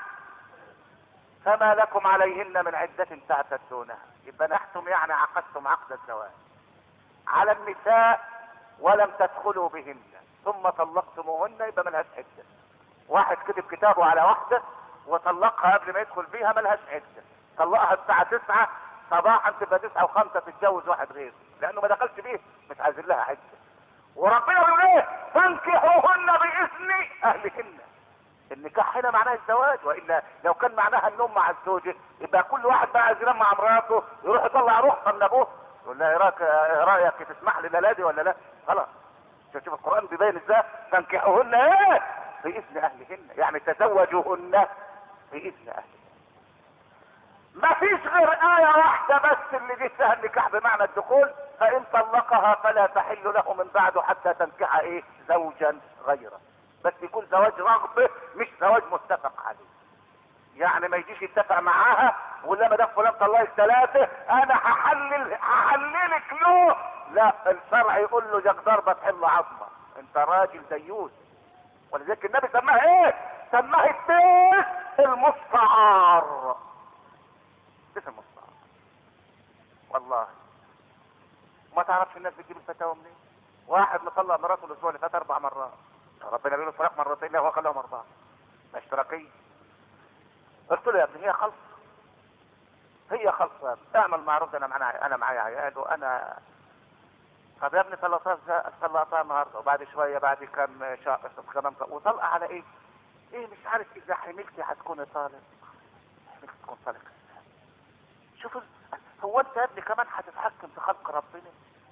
فما لكم عليهن من عدة تعتدونها. يبقى نحتم يعني عقدتم عقد الزواج على النساء ولم تدخلوا بهن ثم طلقتموهن، يبقى ملهاش عدة. واحد كتب كتابه على واحدة وطلقها قبل ما يدخل بيها، ملهاش عدة. طلقها الساعة تسعة صباحا تبقى تسعة وخمسة تتجوز واحد غيره، لانه ما دخلش بيه، مش عايزين لها عدة. وربنا بيقول ايه؟ فانكحوهن باذن اهلهن. النكاح هنا معناه الزواج، والا لو كان معناها النوم مع الزوجه يبقى كل واحد بقى عايز ينام مع مراته يروح يطلع رخصه من ابوه يقول لها ايه رايك ايه رايك تسمح لي للادي ولا لا؟ خلاص. شوف القران بيبين ازاي فانكحوهن ايه؟ باذن اهلهن، يعني تزوجوهن باذن اهلهن. ما فيش غير آية واحدة بس اللي جه فيها النكاح بمعنى الدخول، فإن طلقها فلا تحل له من بعده حتى تنكح إيه؟ زوجا غيره. بس يكون زواج رغبة مش زواج متفق عليه. يعني ما يجيش يتفق معاها ولا ما دام فلان طلقك ثلاثة أنا هحلل هحللك له، لا، الشرع يقول له جاك ضربة تحل عظمة، أنت راجل ديوث. ولذلك النبي سماها إيه؟ سماها التيس المستعار. اسم المستعار. والله ما تعرفش الناس بتجيب الفتاوى منين؟ واحد مطلق مراته الاسبوع اللي فات اربع مرات، ربنا بيقول الطلاق مرتين، لا هو خلاهم اربعه، ده اشتراكيه. قلت له يا ابني هي خلص، هي خلص يا ابني، اعمل معروف، ده انا معايا انا معايا عيال وانا. طب يا ابني طلقتها طلقتها النهارده وبعد شويه بعد كام شهر كمان وطلقه على ايه؟ ايه مش عارف اذا حملتي هتكوني طالق، حملتي تكون طالق. شوف هو انت يا ابني كمان هتتحكم في خلق ربنا؟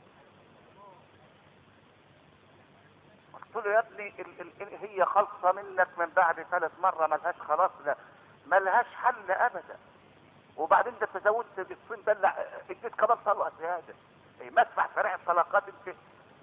قلت له يا ابني ال ال ال هي خلصه منك من بعد ثالث مره، ملهاش خلاص، لا ملهاش حل ابدا. وبعدين ده تزودت بالصين دلع اديت كمان طلقه زياده، ايه مسمح سريع الطلاقات انت.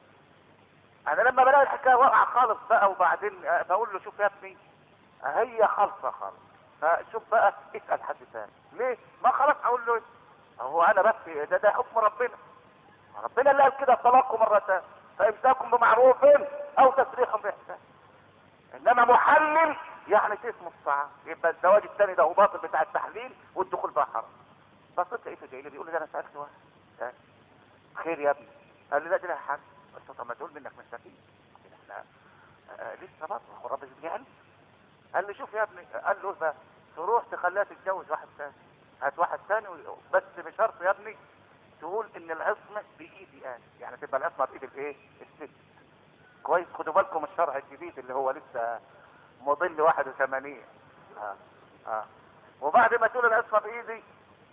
انا لما بلاقي الحكايه واقعه خالص بقى وبعدين بقول له شوف يا ابني هي خالصه خالص، فشوف بقى اسال حد ثاني ليه؟ ما خلاص اقول له هو انا بس ده ده حكم ربنا، ربنا اللي قال كده الطلاق مرتان فامساكم بمعروف او تسريح باحسان. انما محلل يعني اسمه الصعب، يبقى الزواج الثاني ده هو باطل بتاع التحليل والدخول بقى حرام. بصيت لقيته جاي لي بيقول لي ده انا سالت واحد خير يا ابني، قال لي لا دي لها حل. قلت له طب ما تقول منك مستفيد، احنا آه لسه برضه هو رب يجعل. قال لي شوف يا ابني، قال له بقى تروح تخليها تتجوز واحد ثاني، هات واحد ثاني بس بشرط يا ابني تقول ان العصمه بايدي انا، يعني تبقى العصمه بايد الايه؟ الست. كويس، خدوا بالكم الشرع الجديد اللي هو لسه مضل واحد وثمانين. اه اه وبعد ما تقول العصمه بايدي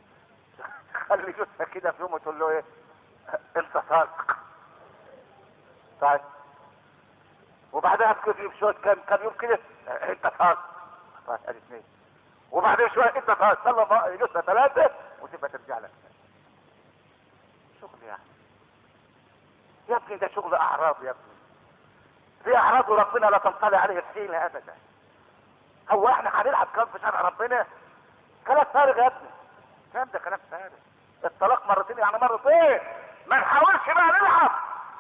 خلي جوزها كده في يوم وتقول له ايه؟ انت صادق. طيب وبعدها بشويه كام كام يوم كده انت صادق. طيب ادي اثنين. وبعدين شويه انت صادق، صلى جوزها ثلاثه وتبقى ترجع لك. شغل يعني يا ابني، ده شغل اعراض يا ابني، في اعراض وربنا لا تنطلع عليه الحيلة ابدا. هو احنا هنلعب كلام في شرع ربنا؟ كلام فارغ يا ابني، كلام ده كلام فارغ. الطلاق مرتين يعني مرتين، ما نحاولش بقى نلعب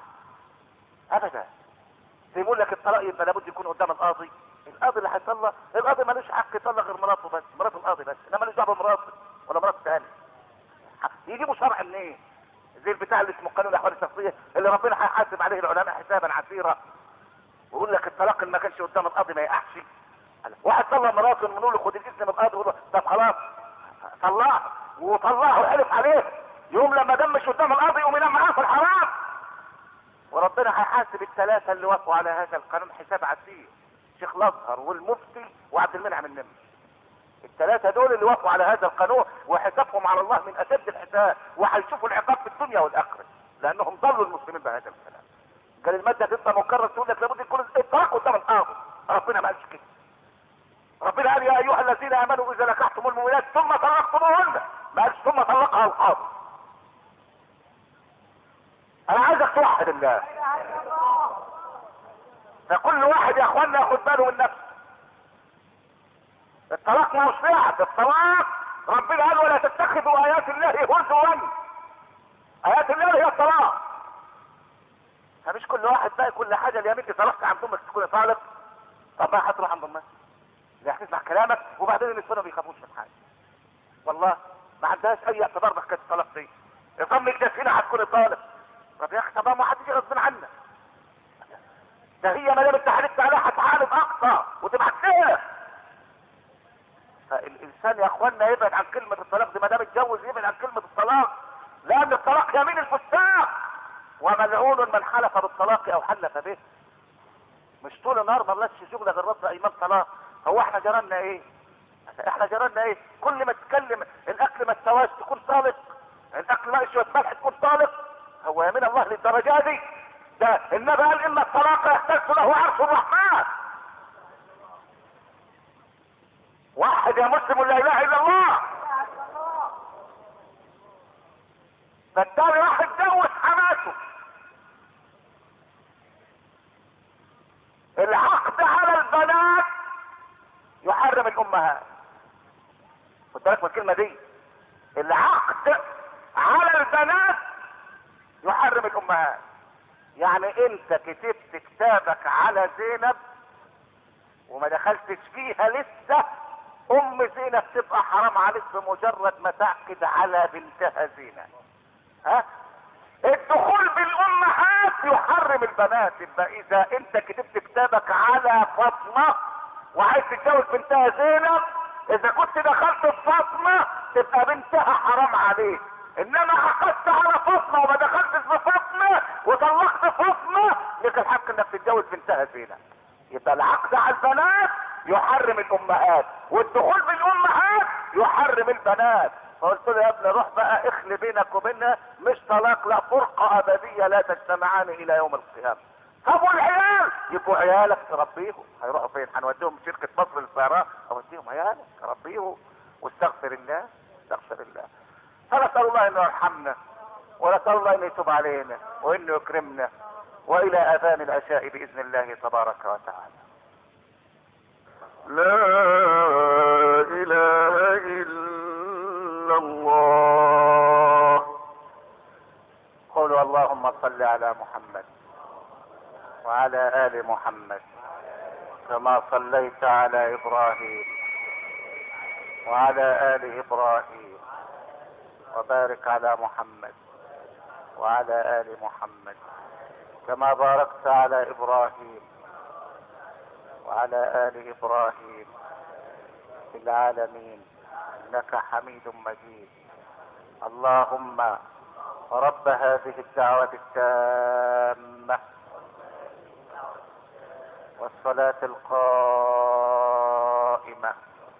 ابدا. يقول لك الطلاق يبقى لابد يكون قدام القاضي، القاضي اللي هيطلق، القاضي ملوش حق يطلق غير مراته بس، مرات القاضي بس، انما ملوش دعوه بمراته ولا مرات ثانيه. يجيبوا شرع منين؟ زي البتاع اللي اسمه قانون الاحوال الشخصيه اللي ربنا هيحاسب عليه العلماء حسابا عسيرا، ويقول لك الطلاق اللي ما كانش قدام القاضي ما يقعش. واحد طلق مراته نقول له خد الاذن من القاضي، يقول له طب خلاص طلعه، وطلعه وحلف عليه، يوم لما دمش قدام القاضي يقوم ينام معاه في الحرام. وربنا هيحاسب الثلاثه اللي وافقوا على هذا القانون حساب عسير، شيخ الازهر والمفتي وعبد المنعم النمري. الثلاثه دول اللي وافقوا على هذا القانون وحسابهم على الله من اشد الحساب، وهيشوفوا العقاب في الدنيا والاخره لانهم ضلوا المسلمين بهذا الكلام. قال الماده تبقى مكرر تقول لك لابد يكون الطلاق قدام القاضي، ربنا ما قالش كده. ربنا قال يا ايها الذين امنوا اذا نكحتم المؤمنات ثم طلقتموهن، ما قالش ثم طلقها القاضي. انا عايزك توحد الله، فكل واحد يا اخوانا ياخد باله من نفسه. الطلاق ما هوش لعب، الطلاق ربنا قال ولا تتخذوا ايات الله هزوا. ايات الله هي الطلاق، فمش كل واحد بقى كل حاجه اليمين دي طلقت عند امك تكون طالق. طب بقى هتروح عند امك اللي هتسمع كلامك وبعدين النسوان ما بيخافوش من حاجه. والله ما عندهاش اي اعتبار بحكايه الطلاق دي. امك ده فينا هتكون طالق. طب يا اخي طب ما حد يجي غصب عنك. ده هي ما دام انت حلفت عليها هتعالج اقصى وتبعت لها. فالانسان يا اخوانا يبعد عن كلمه الطلاق دي، ما دام اتجوز يبعد عن كلمه الطلاق، لان الطلاق يمين الفساق، وملعون من حلف بالطلاق او حلف به. مش طول النهار ما لناش شغل غير رد ايمان طلاق. هو احنا جرالنا ايه؟ احنا جرالنا ايه؟ كل ما تتكلم الاكل ما استواش تكون طالق، الاكل ما شويه ملح تكون طالق. هو يمين الله للدرجه دي؟ ده النبي قال ان الطلاق يحتاج له عرش الرحمن. واحد يا مسلم لا اله الا الله. فالتاني راح اتجوز حماته. العقد على البنات يحرم الامهات. خد بالك من الكلمه دي. العقد على البنات يحرم الامهات. يعني انت كتبت كتابك على زينب وما دخلتش فيها لسه، ام زينب تبقى حرام عليك بمجرد ما تعقد على بنتها زينب. ها؟ الدخول بالامهات يحرم البنات. يبقى اذا انت كتبت كتابك على فاطمه وعايز تتجوز بنتها زينب، اذا كنت دخلت بفاطمه تبقى بنتها حرام عليك. انما عقدت على فاطمه وما دخلتش بفاطمه وطلقت فاطمه، لك الحق انك تتجوز بنتها زينب. يبقى العقد على البنات يحرم الامهات، والدخول بالامهات يحرم البنات. فقلت له يا ابني روح بقى اخلي بينك وبينها، مش طلاق، لا، فرقه ابديه لا تجتمعان الى يوم القيامه. طب والعيال؟ يبقوا عيالك تربيهم. هيروحوا فين؟ هنوديهم شركه مصر للسيارات؟ اوديهم عيالك تربيهم واستغفر الله استغفر الله. فنسال الله انه يرحمنا، ونسال الله انه يتوب علينا وانه يكرمنا، والى اذان العشاء باذن الله تبارك وتعالى. لا اله الا الله. قولوا اللهم صل على محمد وعلى ال محمد كما صليت على ابراهيم وعلى ال ابراهيم، وبارك على محمد وعلى ال محمد كما باركت على ابراهيم وعلى ال ابراهيم في العالمين انك حميد مجيد. اللهم رب هذه الدعوة التامة والصلاة القائمة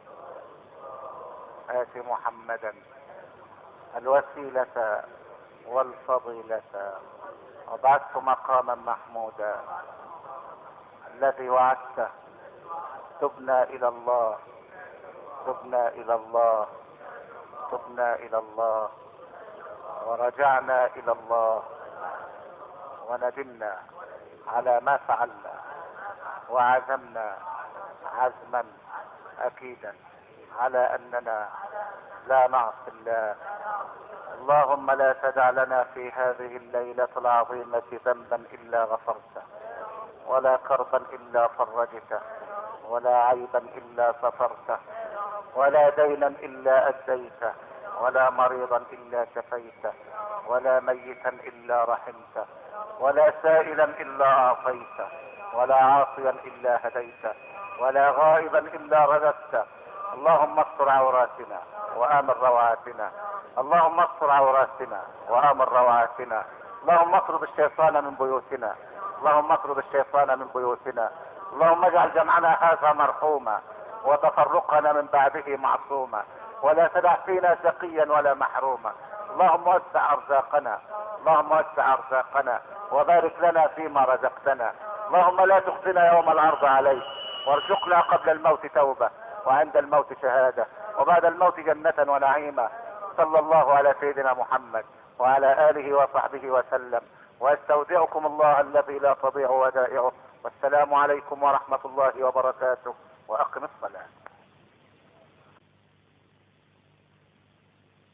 آت محمدا الوسيلة والفضيلة وبعثت مقاما محمودا الذي وعدته. تبنا الى الله تبنا الى الله تبنا الى الله ورجعنا الى الله وندمنا على ما فعلنا وعزمنا عزما اكيدا على اننا لا نعصي الله. اللهم لا تدع لنا في هذه الليلة العظيمة ذنبا الا غفرته، ولا كربا الا فرجته، ولا عيبا الا سترته، ولا دينا الا اديته، ولا مريضا الا شفيته، ولا ميتا الا رحمته، ولا سائلا الا اعطيته، ولا عاصيا الا هديته، ولا غائبا الا رددته. اللهم استر عوراتنا وامن روعاتنا، اللهم استر عوراتنا وامن روعاتنا، اللهم اطرد الشيطان من بيوتنا، اللهم اطرد الشيطان من بيوتنا، اللهم اجعل جمعنا هذا مرحوما وتفرقنا من بعده معصوما، ولا تدع فينا شقيا ولا محروما. اللهم وسع ارزاقنا، اللهم وسع ارزاقنا وبارك لنا فيما رزقتنا. اللهم لا تخزنا يوم العرض عليك، وارزقنا قبل الموت توبة وعند الموت شهادة وبعد الموت جنة ونعيما. صلى الله على سيدنا محمد وعلى آله وصحبه وسلم، واستودعكم الله الذي لا تضيع ودائعه. والسلام عليكم ورحمة الله وبركاته، وأقم الصلاة.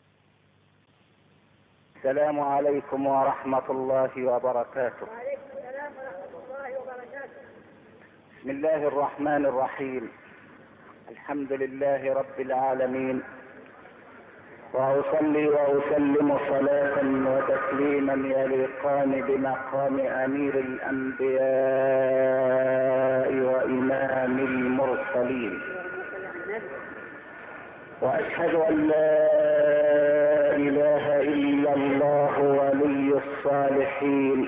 السلام عليكم ورحمة الله وبركاته. بسم الله الرحمن الرحيم. الحمد لله رب العالمين، واصلي واسلم صلاة وتسليما يليقان بمقام امير الانبياء وامام المرسلين، واشهد ان لا اله الا الله ولي الصالحين،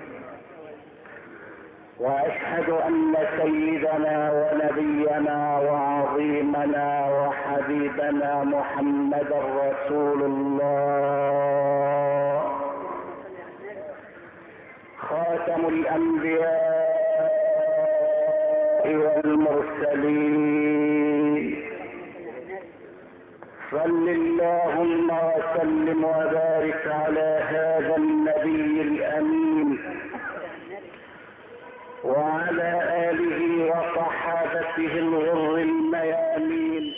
واشهد ان سيدنا ونبينا وعظيمنا وحبيبنا محمدا رسول الله، خاتم الانبياء والمرسلين. صل اللهم وسلم وبارك على هذا النبي الامين وعلى آله وصحابته الغر الميامين،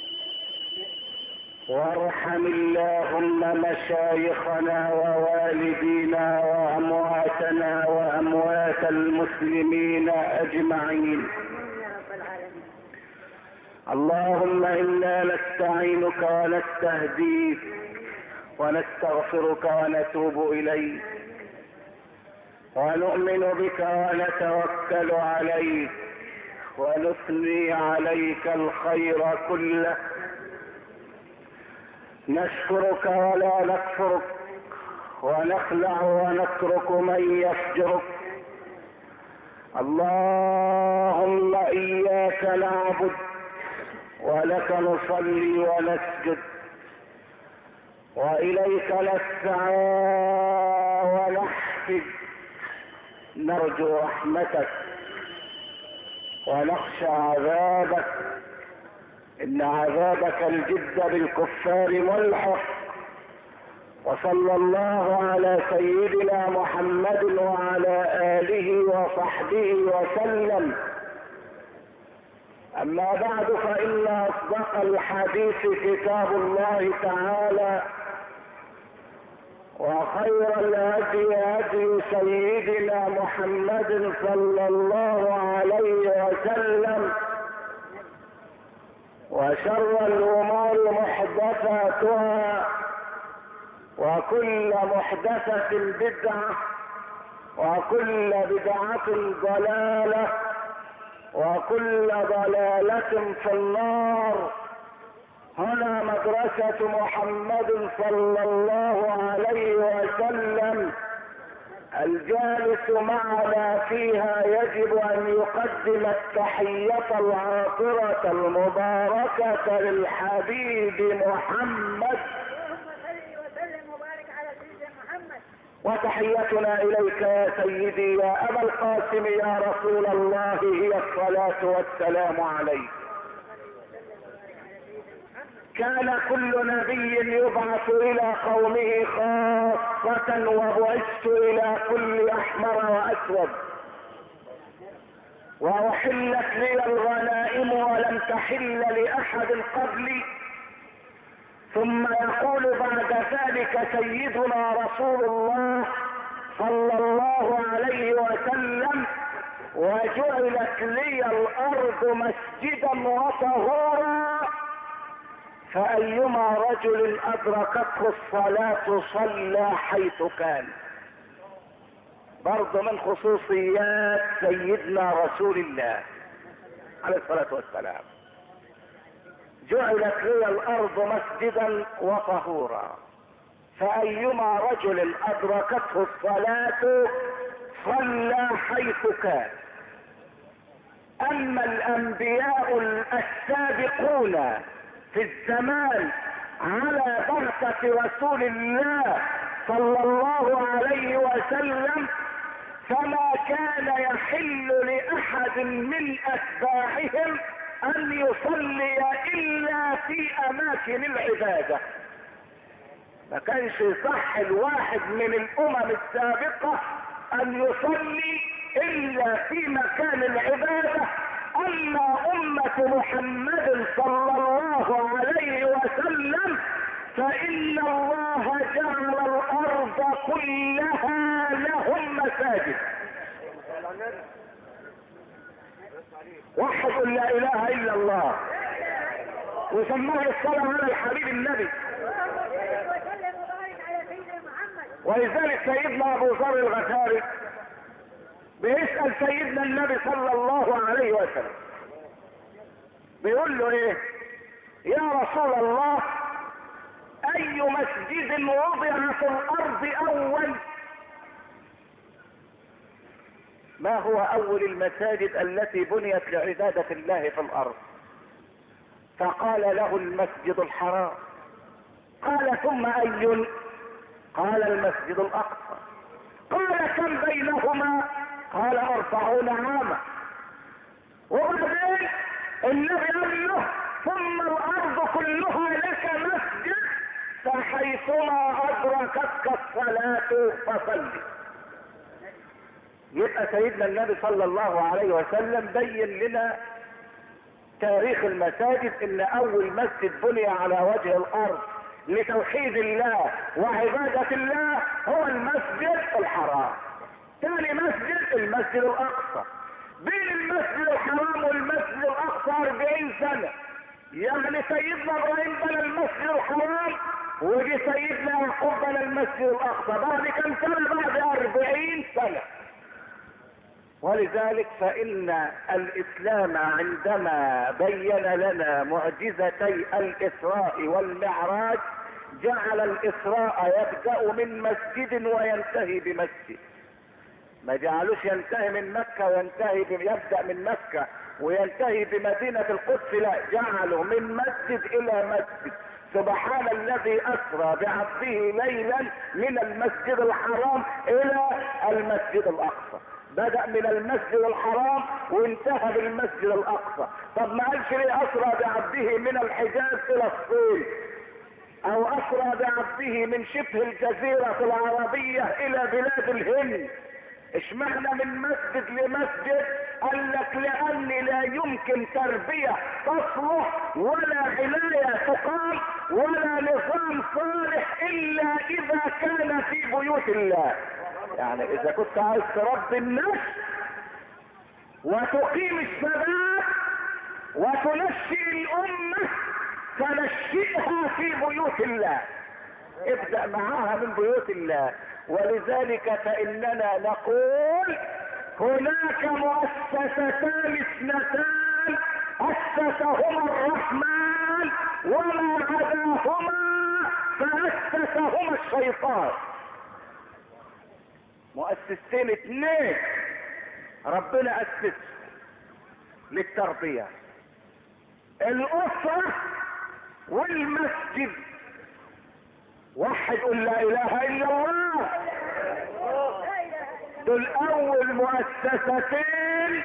وارحم اللهم مشايخنا ووالدينا وأمواتنا وأموات المسلمين أجمعين. اللهم إنا نستعينك ونستهديك ونستغفرك ونتوب إليك، ونؤمن بك ونتوكل عليك، ونثني عليك الخير كله، نشكرك ولا نكفرك، ونخلع ونترك من يفجرك. اللهم إياك نعبد ولك نصلي ونسجد، وإليك نسعى ونحفد، نرجو رحمتك ونخشى عذابك، ان عذابك الجد بالكفار ملحق. وصلى الله على سيدنا محمد وعلى آله وصحبه وسلم. اما بعد، فإن اصدق الحديث كتاب الله تعالى، وخير الهدي هدي سيدنا محمد صلى الله عليه وسلم، وشر الامور محدثاتها، وكل محدثة بدعة، وكل بدعة ضلالة، وكل ضلالة في النار. هنا مدرسة محمد صلى الله عليه وسلم، الجالس معنا فيها يجب ان يقدم التحية العاطرة المباركة للحبيب محمد، وتحيتنا اليك يا سيدي يا ابا القاسم يا رسول الله هي الصلاة والسلام عليك. كان كل نبي يبعث الى قومه خاصة، وبعثت الى كل احمر واسود، واحلت لي الغنائم ولم تحل لاحد قبلي. ثم يقول بعد ذلك سيدنا رسول الله صلى الله عليه وسلم: وجعلت لي الارض مسجدا وطهورا، فأيما رجل أدركته الصلاة صلى حيث كان. برضو من خصوصيات سيدنا رسول الله عليه الصلاة والسلام: جعلت لي الأرض مسجدا وطهورا، فأيما رجل أدركته الصلاة صلى حيث كان. أما الأنبياء السابقون في الزمان على بعثة رسول الله صلى الله عليه وسلم، فما كان يحل لأحد من أتباعهم أن يصلي إلا في أماكن العبادة. ما كانش صح الواحد من الأمم السابقة أن يصلي إلا في مكان العبادة. أما أمة محمد صلى الله عليه وسلم فإن الله جعل الأرض كلها لهم مساجد. وحد قل لا اله الا الله وسموها الصلاة على الحبيب النبي. ولذلك سيدنا ابو ذر الغفاري بيسأل سيدنا النبي صلى الله عليه وسلم بيقول له ايه؟ يا رسول الله اي مسجد وضع في الارض اول؟ ما هو اول المساجد التي بنيت لعبادة الله في الارض؟ فقال له المسجد الحرام. قال ثم اي؟ قال المسجد الاقصى. قال كم بينهما؟ قال اربعون عاما. وبعدين النبي قال له ثم الارض كلها لك مسجد فحيثما ادركتك الصلاة فصل. يبقى سيدنا النبي صلى الله عليه وسلم بين لنا تاريخ المساجد ان اول مسجد بني على وجه الارض لتوحيد الله وعبادة الله هو المسجد الحرام. ثاني مسجد المسجد الاقصى. بين المسجد الحرام والمسجد الاقصى اربعين سنة. يعني سيدنا ابراهيم بنى المسجد الحرام وجي سيدنا يعقوب بنى المسجد الاقصى بعد كم سنة؟ بعد اربعين سنة. ولذلك فإن الإسلام عندما بين لنا معجزتي الإسراء والمعراج جعل الإسراء يبدأ من مسجد وينتهي بمسجد. ما جعلوش ينتهي من مكة وينتهي يبدأ من مكة وينتهي بمدينة القدس، لا، جعلوا من مسجد إلى مسجد. سبحان الذي أسرى بعبده ليلا من المسجد الحرام إلى المسجد الأقصى. بدأ من المسجد الحرام وانتهى بالمسجد الاقصى. طب ما قالش ليه اسرى بعبده من الحجاز الى الصين او اسرى بعبده من شبه الجزيرة العربية الى بلاد الهند؟ اشمعنى من مسجد لمسجد؟ قال لك لان لا يمكن تربية تصلح ولا عناية تقام ولا نظام صالح الا اذا كان في بيوت الله. يعني اذا كنت عايز تربي الناس وتقيم الشباب وتنشئ الامة فنشئها في بيوت الله. ابدأ معاها من بيوت الله. ولذلك فاننا نقول هناك مؤسستان اثنتان اسسهما الرحمن وما عداهما فاسسهما الشيطان. مؤسستين اثنين ربنا اسس للتربية، الاسرة والمسجد. وحد قل لا اله الا الله. دول اول مؤسستين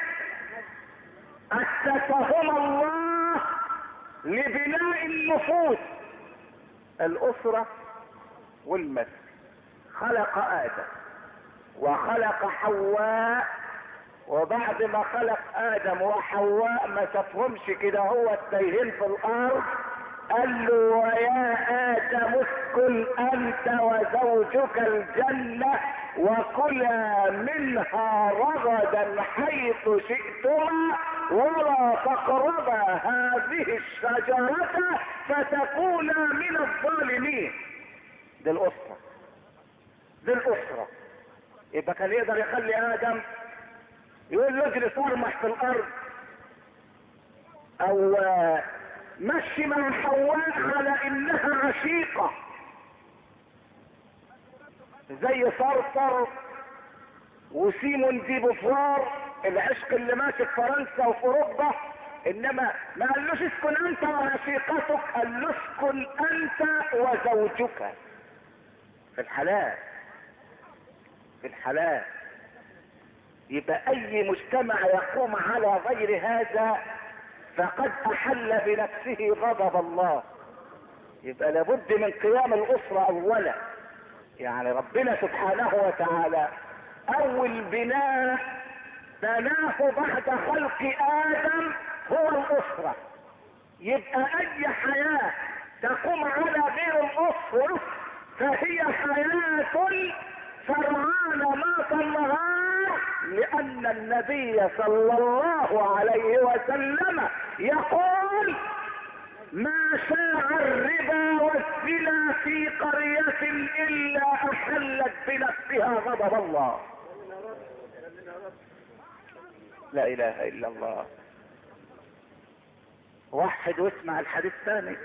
اسسهما الله لبناء النفوس، الاسرة والمسجد. خلق ادم وخلق حواء، وبعد ما خلق ادم وحواء ما سابهمش كده هو التايهين في الارض، قال له ويا ادم اسكن انت وزوجك الجنة وكلا منها رغدا حيث شئتما ولا تقربا هذه الشجرة فتكونا من الظالمين. دي الاسرة، دي الاسرة. يبقى كان يقدر يخلي ادم يقول له اجري صرمح في الارض او مشي مع حواء على انها عشيقة زي صرصر وسيمون دي بوفوار العشق اللي ماشي في فرنسا وفي اوروبا. انما ما قالوش اسكن انت وعشيقتك، قال له اسكن انت وزوجك في الحلال، في الحلال. يبقى اي مجتمع يقوم على غير هذا فقد احل بنفسه غضب الله. يبقى لابد من قيام الاسرة اولا. يعني ربنا سبحانه وتعالى اول بناء بناه بعد خلق ادم هو الاسرة. يبقى اي حياة تقوم على غير الاسرة فهي حياة سرعان مات النهار، لان النبي صلى الله عليه وسلم يقول ما شاع الربا والزنا في قرية الا احلت بنفسها غضب الله. لا اله الا الله. وحد واسمع الحديث الثاني.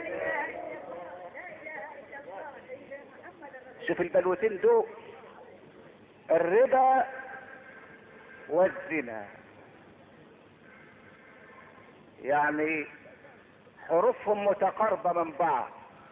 شوف البلوتين دول، الربا والزنا، يعني حروفهم متقاربة من بعض.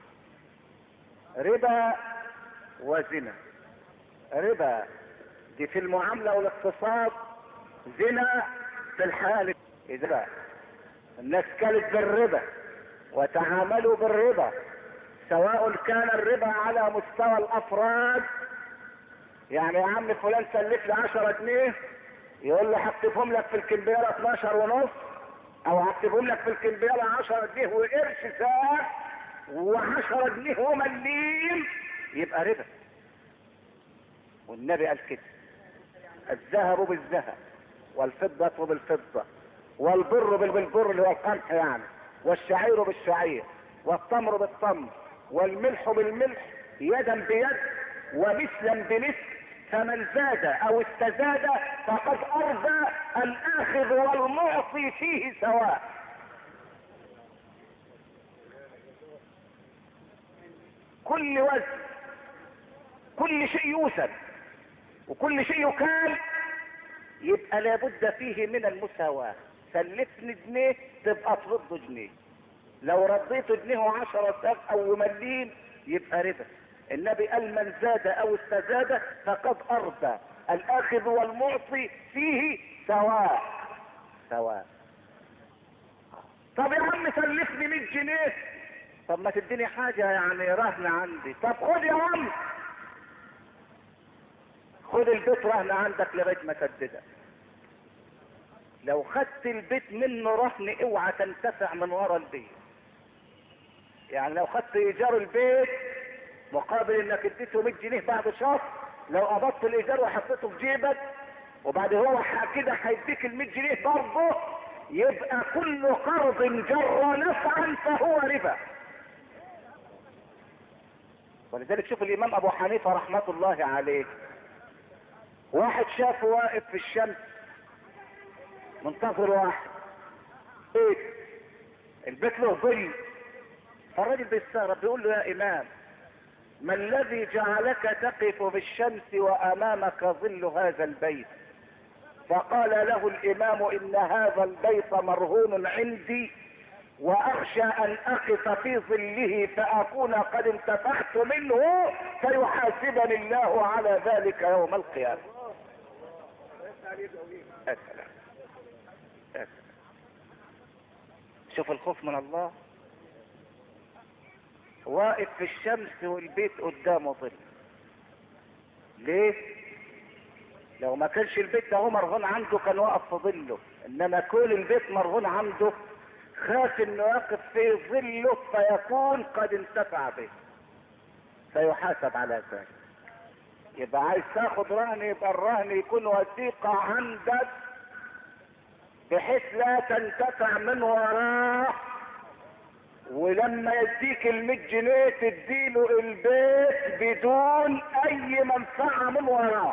ربا وزنا. ربا دي في المعاملة والاقتصاد، زنا في الحال. إذا الناس كانت بالربا وتعاملوا بالربا، سواء كان الربا على مستوى الافراد، يعني يا عم فلان سلف لي عشرة جنيه، يقول له هكتبهم لك في الكمبيالة اتناشر ونص، او هكتبهم لك في الكمبيالة عشرة جنيه وقرش ساعة وعشرة جنيه ومليم، يبقى ربا. والنبي قال كده: الذهب بالذهب والفضة بالفضة والبر بالبر اللي هو القمح يعني، والشعير بالشعير والتمر بالتمر والملح بالملح يدا بيد ومثلا بمثل، فمن زاد او استزاد فقد ارضى الاخذ والمعطي فيه سواء. كل وزن، كل شيء يوزن وكل شيء يكال، يبقى لابد فيه من المساواة. سلفني جنيه تبقى ترد جنيه، لو رديته جنيه وعشرة او مليم يبقى ربا. النبي قال من زاد او استزاد فقد ارضى الاخذ والمعطي فيه سواء سواء. طب يا عم سلفني مية جنيه، طب ما تديني حاجة يعني رهن عندي. طب خد يا عم، خد البيت رهن عندك لغاية ما سددك. لو خدت البيت منه رهن اوعى تنتفع من ورا البيت. يعني لو خدت ايجار البيت مقابل انك اديته مية جنيه بعد شهر، لو قبضت الايجار وحطيته في جيبك وبعد هو كده هيديك ال مية جنيه برضه، يبقى كل قرض جر نفعا فهو ربا. ولذلك شوف الامام ابو حنيفة رحمة الله عليه، واحد شافه واقف في الشمس منتظر واحد، ايه البيت له ظل، فالراجل بيستغرب بيقول له يا امام ما الذي جعلك تقف بالشمس وامامك ظل هذا البيت؟ فقال له الامام ان هذا البيت مرهون عندي واخشى ان اقف في ظله فاكون قد انتفعت منه فيحاسبني الله على ذلك يوم القيامة. أسلام. أسلام. شوف الخوف من الله، واقف في الشمس والبيت قدامه ظل. ليه؟ لو ما كانش البيت ده هو مرهون عنده كان واقف في ظله، انما كل البيت مرهون عنده خاف انه يقف في ظله فيكون قد انتفع به فيحاسب على ذلك. يبقى عايز تاخد رهن، يبقى الرهن يكون وثيقة عندك بحيث لا تنتفع من وراه، ولما يديك المية جنيه تديله البيت بدون اي منفعة من وراه.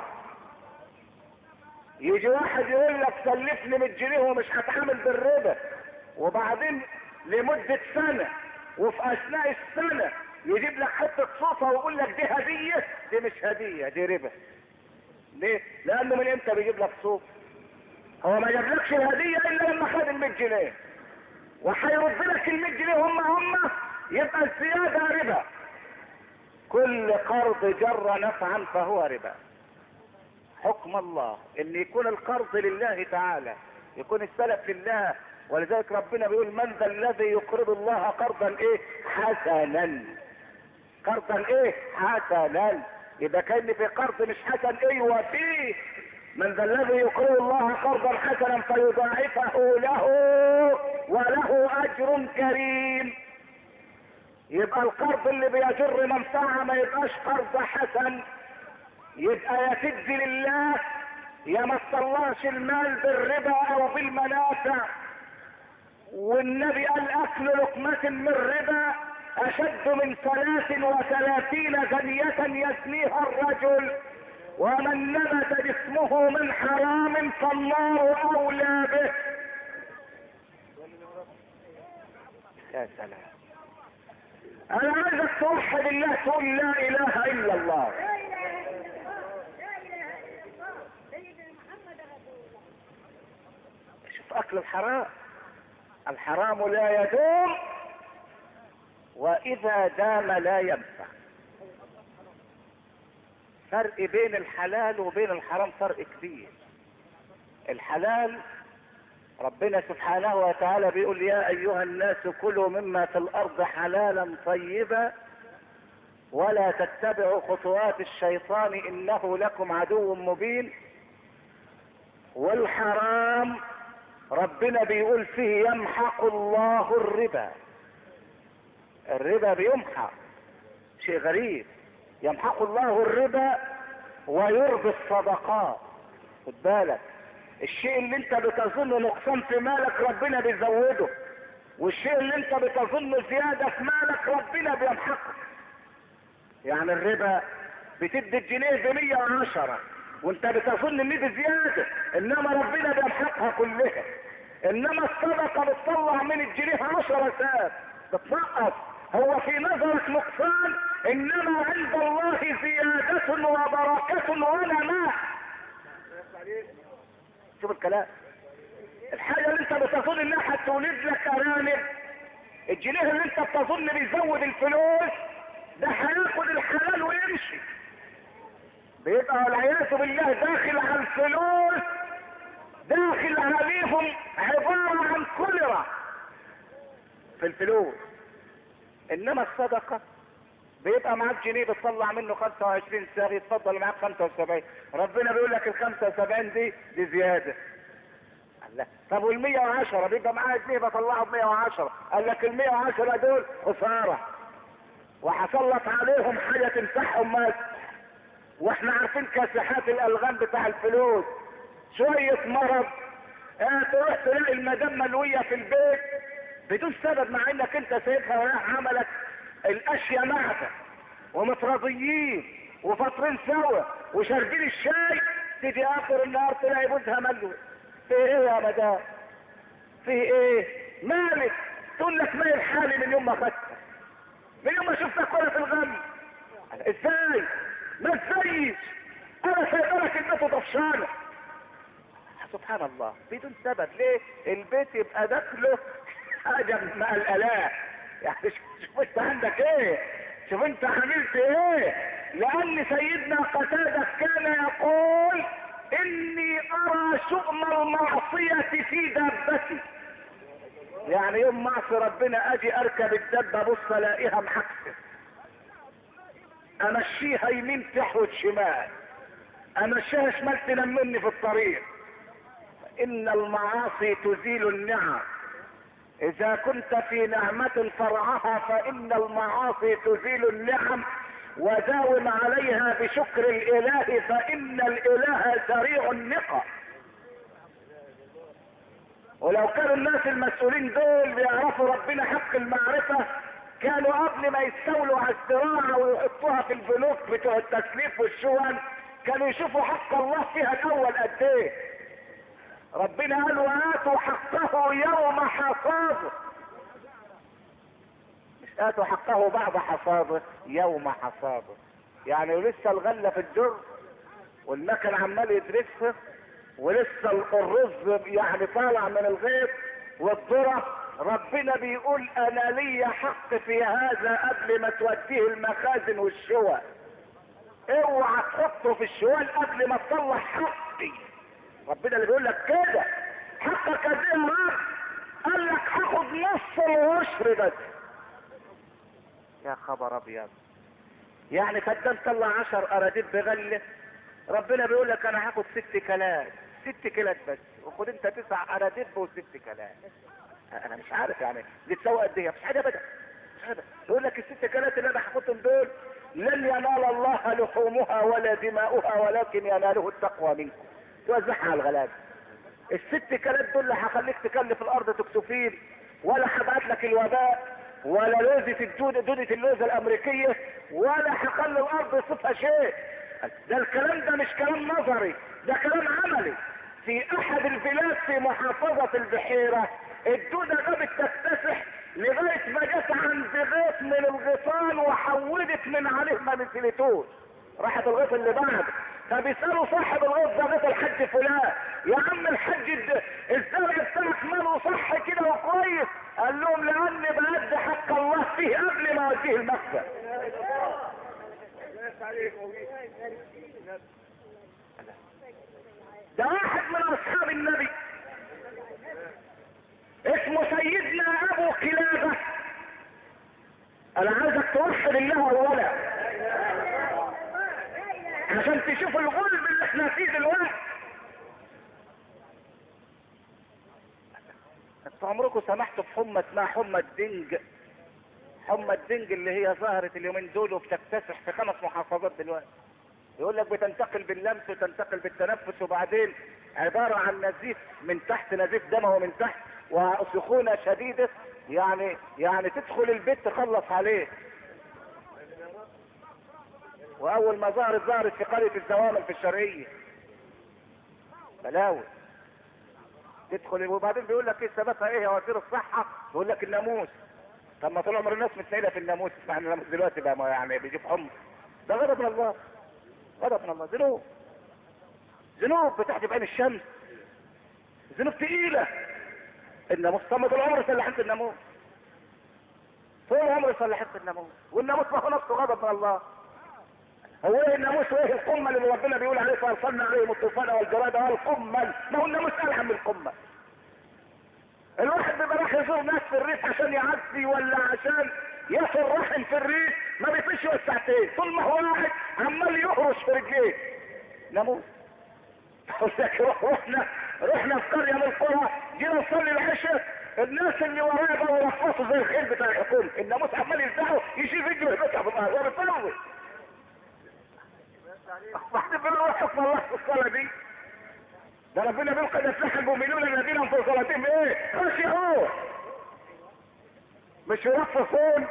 يجي واحد يقول لك سلفني مية جنيه ومش هتعامل بالربا، وبعدين لمدة سنة وفي اثناء السنة يجيب لك حتة صوفة ويقول لك دي هدية، دي مش هدية، دي ربا. ليه؟ لانه من امتى بيجيب لك صوف؟ هو ما جابلكش الهدية الا لما خد المية جنيه، وهيرد لك المية جنيه هم هم، يبقى الزيادة ربا. كل قرض جر نفعا فهو ربا. حكم الله ان يكون القرض لله تعالى، يكون السلف لله، ولذلك ربنا بيقول من ذا الذي يقرض الله قرضا ايه؟ حسنا. قرضا ايه؟ حسنا. يبقى كان في قرض مش حسن، ايوه فيه. من ذا الذي يقرض الله قرضا حسنا فيضاعفه له وله اجر كريم. يبقى القرض اللي بيجر منفعه ما يبقاش قرض حسن، يبقى يا تدي لله يا ما تطلعش المال بالربا او بالمنافع. والنبي قال اكل لقمة من ربا اشد من ثلاث وثلاثين غنية يزنيها الرجل، ومن نبت جسمه من حرام فالنار اولى به. يا سلام. انا عايزك توحد الله، تقول لا اله الا الله. شوف اكل الحرام، الحرام لا يدوم واذا دام لا ينفع. فرق بين الحلال وبين الحرام فرق كبير. الحلال ربنا سبحانه وتعالى بيقول يا ايها الناس كلوا مما في الارض حلالا طيبا ولا تتبعوا خطوات الشيطان انه لكم عدو مبين. والحرام ربنا بيقول فيه يمحق الله الربا. الربا بيمحق، شيء غريب. يمحق الله الربا ويربي الصدقات. خد بالك، الشيء اللي انت بتظنه نقصان في مالك ربنا بيزوده، والشيء اللي انت بتظنه زيادة في مالك ربنا بيمحقه. يعني الربا بتدي الجنيه بمية وعشرة وانت بتظن ان دي زيادة، انما ربنا بيمحقها كلها. انما الصدقة بتطلع من الجنيه عشرة ساب بتنقص. هو في نظرك نقصان، انما عند الله زيادة وبركة ونماء. شوف الكلام. الحاجة اللي انت بتظن انها هتولد لك ارانب، الجنيه اللي انت بتظن بيزود الفلوس ده هياخد الحلال ويمشي. بيبقى والعياذ بالله داخل على الفلوس، داخل عليهم عبارة عن كوليرا في الفلوس. انما الصدقة بيبقى معاك جنيه بتطلع منه خمسة وعشرين ساغي، يتفضل معاك خمسة وسبعين. ربنا بيقول لك ال خمسة وسبعين دي دي زيادة. الله. طب وال مية وعشرة بيبقى معايا جنيه بطلعه ب مية وعشرة، قال لك ال مية وعشرة دول خسارة وحصلت عليهم حاجة تنفعهم مسح. واحنا عارفين كاسحات الالغام بتاع الفلوس، شوية مرض اه تروح تلاقي المدام ملوية في البيت بدون سبب، مع انك انت سايبها وراح عملك الاشياء معدة ومتراضيين وفاطرين سوا وشاربين الشاي، تيجي اخر النهار تلاقي جوزها ملوي. في ايه يا مدام؟ في ايه؟ مالك؟ تقول لك مال حالي من يوم ما خدتها، من يوم ما شفتك ولا في الغم. ازاي؟ ما تزيش، انا سايبلك البيت وطفشانه. سبحان الله، بدون سبب. ليه؟ البيت يبقى داخله حاجه مع الاله. يعني شوف انت عندك ايه، شوف انت عملت ايه. لان سيدنا قتادة كان يقول اني ارى شؤم المعصية في دابتي. يعني يوم معصي ربنا اجي اركب الدبة بص الاقيها محكسة، امشيها يمين تحوت شمال، امشيها شمال تنمني في الطريق. ان المعاصي تزيل النعم، اذا كنت في نعمة فرعها فان المعاصي تزيل النعم، وداوم عليها بشكر الاله فان الاله سريع النقم. ولو كانوا الناس المسؤولين دول بيعرفوا ربنا حق المعرفة كانوا قبل ما يستولوا على الزراعة ويحطوها في البنوك بتوع التسليف والشون كانوا يشوفوا حق الله فيها الاول قد ايه. ربنا قال وآتوا حقه يوم حصاده، مش آتوا حقه بعد حصاده، يوم حصاده. يعني لسه الغلة في الجر والمكن عمال يدرسها، ولسه الرز يعني طالع من الغيط والذرة. ربنا بيقول انا لي حق في هذا قبل ما توديه المخازن والشوى. اوعى تحطه في الشوال قبل ما تطلع حقي. ربنا اللي بيقول لك كده، حقك قد ايه يا رب؟ قال لك هاخد نص العشر بس. يا خبر ابيض، يعني فدان طلع عشر اراضيب بغله، ربنا بيقول لك انا هاخد ست كلات، ست كلات بس، وخد انت تسع اراضيب وست كلات. انا مش عارف يعني دي تساوي قد ايه، مش حاجه ابدا، مش حاجه. يقول لك الست كلات اللي انا هاخدهم دول لن ينال الله لحومها ولا دماؤها ولكن يناله التقوى منكم. توزعها على الغلابه. الست كلات دول لا هخليك تكلف الارض تكسفين، ولا هبعت لك الوباء، ولا لوزة الدودة دودة اللوزة الامريكية، ولا هخلي الارض يصفها شيء. ده الكلام ده مش كلام نظري، ده كلام عملي. في احد البلاد في محافظة البحيرة الدودة جابت تكتسح لغاية ما جت عند غيط من الغيطان وحودت من عليه ما نزلتوش، راحت الغيط اللي بعده. فبيسألوا صاحب الغيط ده غيط الحج فلان، يا عم الحج الد- الزرع بتاعك ماله صح كده وكويس؟ قال لهم لاني بأدي حق الله فيه قبل ما اوديه المكتب. ده واحد من اصحاب النبي اسمه سيدنا ابو كلابة. انا عايزك توحد الله اولا عشان تشوف الغلب اللي احنا فيه دلوقتي. انتوا عمركم سمحتوا بحمى اسمها حمى الدنج؟ حمى الدنج اللي هي ظهرت اليومين دول وبتكتسح في خمس محافظات دلوقتي. يقول لك بتنتقل باللمس وتنتقل بالتنفس، وبعدين عبارة عن نزيف من تحت، نزيف دموي من تحت، وسخونة شديدة، يعني يعني تدخل البيت تخلص عليه. واول ما ظهرت ظهرت في قرية الزوامل في الشرقية بلاوي تدخل. وبعدين بيقول لك ايه سببها ايه يا وزير الصحة؟ بيقول لك الناموس. طب ما طول عمر الناس متنيلة في الناموس، اسمع الناموس دلوقتي بقى ما يعني بيجيب حمى. ده غضب من الله، غضب من الله، ذنوب ذنوب بتحجب عين الشمس، ذنوب تقيلة. الناموس طب طول عمري صلحت الناموس، طول عمري صلحت الناموس، والناموس ما هو نفسه غضب من الله. هو ايه الناموس وايه القمل اللي ربنا بيقول عليه فارسلنا عليهم الطوفان والجراد والقمل؟ ما هو الناموس الحم من القمل. الواحد بيبقى راح يزور ناس في الريف عشان يعدي ولا عشان يصل رحم في الريف، ما بيفيش ساعتين، طول ما هو قاعد عمال يهرش في رجليه ناموس. رحنا رحنا في قريه من القرى، جينا نصلي العشاء، الناس اللي ورايا بقوا يرفصوا زي الخيل بتاع الحكومه، الناموس عمال يفتحوا يشيل رجله ويفتح في الارض وبيطول. بعدين بيقولوا حكم الله في الصلاه دي، ده ربنا بيقول قد افلح المؤمنون الذين هم في صلاتهم ايه؟ خشعوا، مش يرفصون.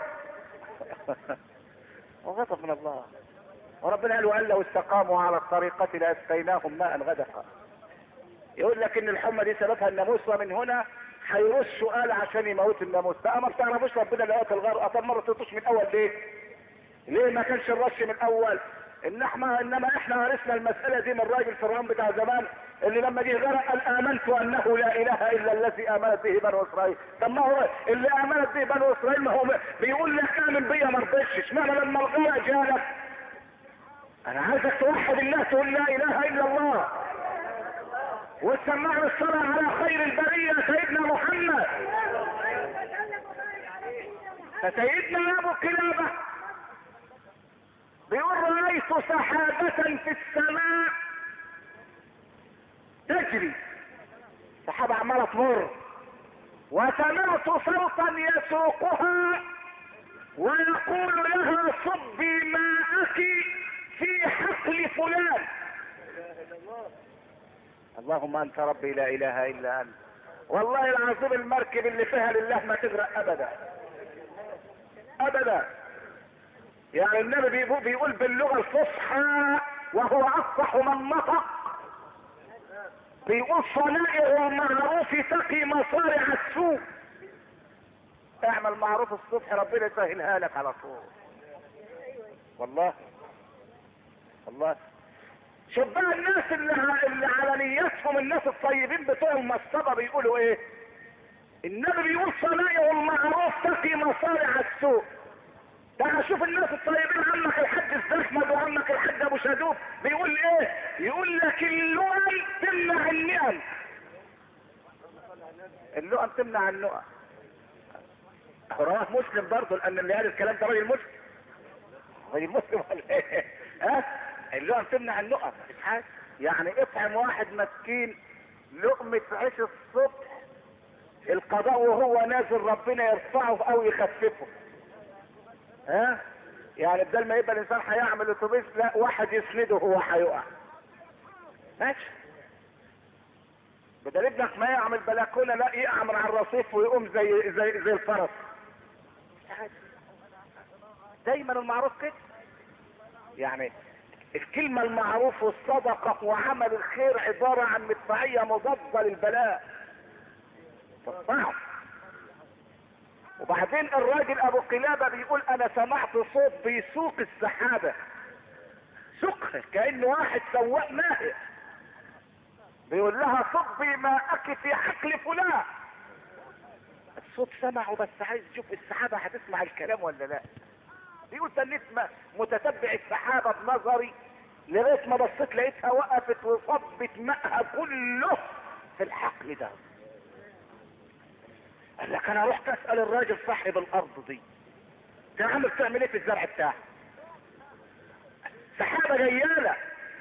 وغضب من الله. وربنا قال وقال لو استقاموا على الطريقة لاسقيناهم ماء غدقا. يقول لك ان الحمى دي سببها الناموس، ومن هنا هيرشوا قال عشان يموت الناموس. بقى ما بتعرفوش ربنا لقيت الغرقة؟ طب ما رشتوش من اول ليه؟ ليه ما كانش الرش من اول؟ ان احنا انما احنا ورثنا المسألة دي من راجل فرعون بتاع زمان اللي لما جه غرق قال امنت انه لا اله الا الذي امنت به بنو اسرائيل. طب ما هو اللي امنت به بنو اسرائيل ما هو بيقول لك امن بيا ما رضيتش، اشمعنى لما الغرق جالك؟ انا عايزك توحد الله، تقول لا اله الا الله وتسمعنا الصلاة على خير البرية سيدنا محمد. فسيدنا ابو كلابة بيقول رأيت سحابة في السماء تجري، سحابة عمالة تمر، وسمعت صوتا يسوقها ويقول لها صبي ماءك في حقل فلان. اللهم انت ربي لا اله الا انت. والله العظيم المركب اللي فيها لله ما تغرق ابدا ابدا. يعني النبي بيقول, بيقول باللغة الفصحى وهو افصح من نطق، بيقول صنائع المعروف تقي مصارع السوء. اعمل معروف الصبح ربنا يسهلها لك على طول. والله والله شوف بقى الناس اللي, اللي على نيتهم الناس الطيبين بتوع المصطبة بيقولوا ايه؟ النبي بيقول صنائع المعروف تقي مصارع السوء. تعال شوف الناس الطيبين، عمك الحاج الزحمد وعمك الحاج ابو شادوب بيقول ايه؟ يقول لك اللؤم تمنع النئم. اللؤم تمنع النؤم. رواه مسلم برضه، لان اللي قال الكلام ده راجل مسلم. راجل مسلم ولا ايه؟ ها؟ اللؤم تمنع النؤم، مش حاجه. يعني اطعم واحد مسكين لقمة عيش الصبح، القضاء وهو نازل ربنا يرفعه او يخففه. ها؟ يعني بدل ما يبقى الانسان هيعمل اتوبيس، لا واحد يسنده هو هيقع. ماشي. بدل ابنك ما يعمل بلكونه، لا يقع من على الرصيف ويقوم زي زي زي الفرس. دايما المعروف كده. يعني الكلمة المعروف والصدقة وعمل الخير عبارة عن مدفعية مضادة للبلاء. تصنعه. وبعدين الراجل ابو قلابة بيقول انا سمعت صوت بيسوق السحابة، سوقها كأنه واحد سواق ماهر بيقول لها صبي ماءك في حقل فلان. الصوت سمعه بس عايز يشوف السحابة هتسمع الكلام ولا لا. بيقول تنيت متتبع السحابة بنظري لغاية ما بصيت لقيتها وقفت وصبت ماءها كله في الحقل ده. قال لك انا رحت اسأل الراجل صاحب الارض دي، ده عامل تعمل ايه في الزرع بتاعه؟ سحابة جيالة،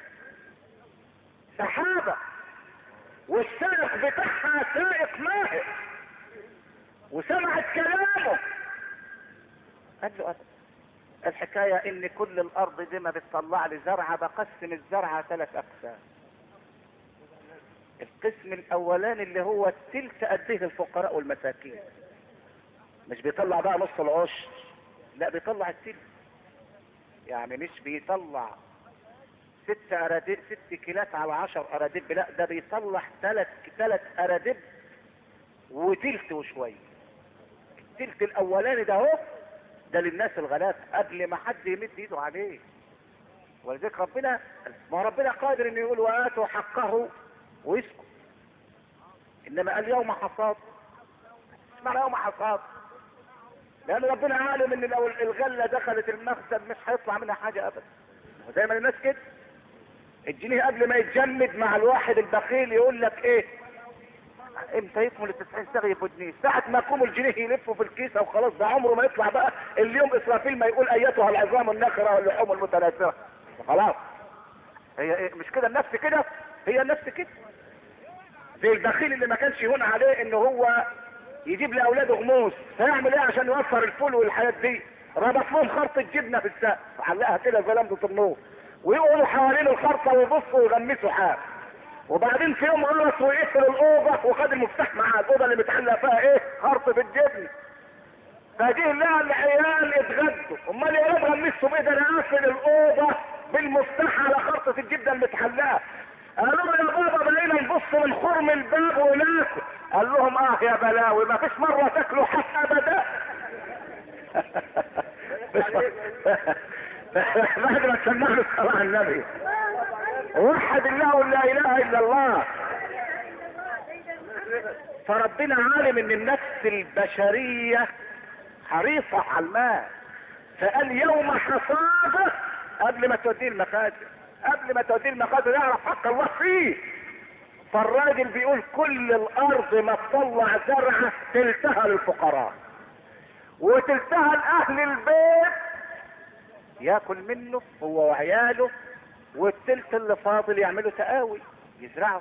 سحابة والسائق بتاعها سائق ماهر وسمعت كلامه. قال له أبدا، الحكاية ان كل الارض دي ما بتطلع لي زرعة، بقسم الزرعة ثلاث اقسام. القسم الاولاني اللي هو التلت اديه للفقراء والمساكين، مش بيطلع بقى نص العشر، لا بيطلع التلت. يعني مش بيطلع ست اراديب ست كيلات على عشر اراديب، لا ده بيطلع ثلاث ثلاث اراديب وتلت وشوية. التلت الاولاني ده اهو ده للناس الغلابة قبل ما حد يمد ايده عليه. ولذلك ربنا، ما ربنا قادر انه يقول واتوا حقه ويسكت. انما قال يوم حصاد. مش معنى يوم حصاد، لان ربنا عالم ان لو الغلة دخلت المخزن مش هيطلع منها حاجة ابدا. ودايما الناس كده، الجنيه قبل ما يتجمد مع الواحد البخيل يقول لك ايه، امتى يكمل التسعين ساغ يبقوا جنيه؟ ساعة ما يقوم الجنيه يلفوا في الكيسة وخلاص، ده عمره ما يطلع بقى اليوم اسرافيل ما يقول ايتها العظام الناخرة واللحوم المتناثرة. خلاص. هي ايه مش كده النفس كده؟ هي النفس كده. زي البخيل اللي ما كانش يهون عليه ان هو يجيب لاولاده غموس، فيعمل ايه عشان يوفر الفول والحاجات دي؟ ربط لهم خرطة جبنة في السقف، علقها كده زي لمبة النور، ويقولوا حوالين الخرطة ويبصوا ويغمسوا حاجة. وبعدين في يوم غلط ويقفل الاوضه وخد المفتاح معاه، الاوضه اللي متعلق فيها ايه؟ خرطه الجبن. فجه لها العيال اتغدوا، امال يا ولاد غمسوا بايه؟ ده انا قافل الاوضه بالمفتاح على خرطه الجبنه المتعلقه. قالوا له يا بابا بقينا نبص من خرم الباب وناكل. قال لهم اه يا بلاوي، ما فيش مره تاكلوا حق ابدا. بعد ما سمعنا الصلاه على النبي، وحد الله لا اله الا الله. فربنا عالم ان النفس البشرية حريصة على المال، فقال يوم حصاده قبل ما توديه المخازن، قبل ما توديه المخازن يعرف حق الله فيه. فالراجل بيقول كل الارض ما تطلع زرعة تلتها للفقراء وتلتها لاهل البيت ياكل منه هو وعياله، والتلت اللي فاضل يعملوا تقاوي يزرعوا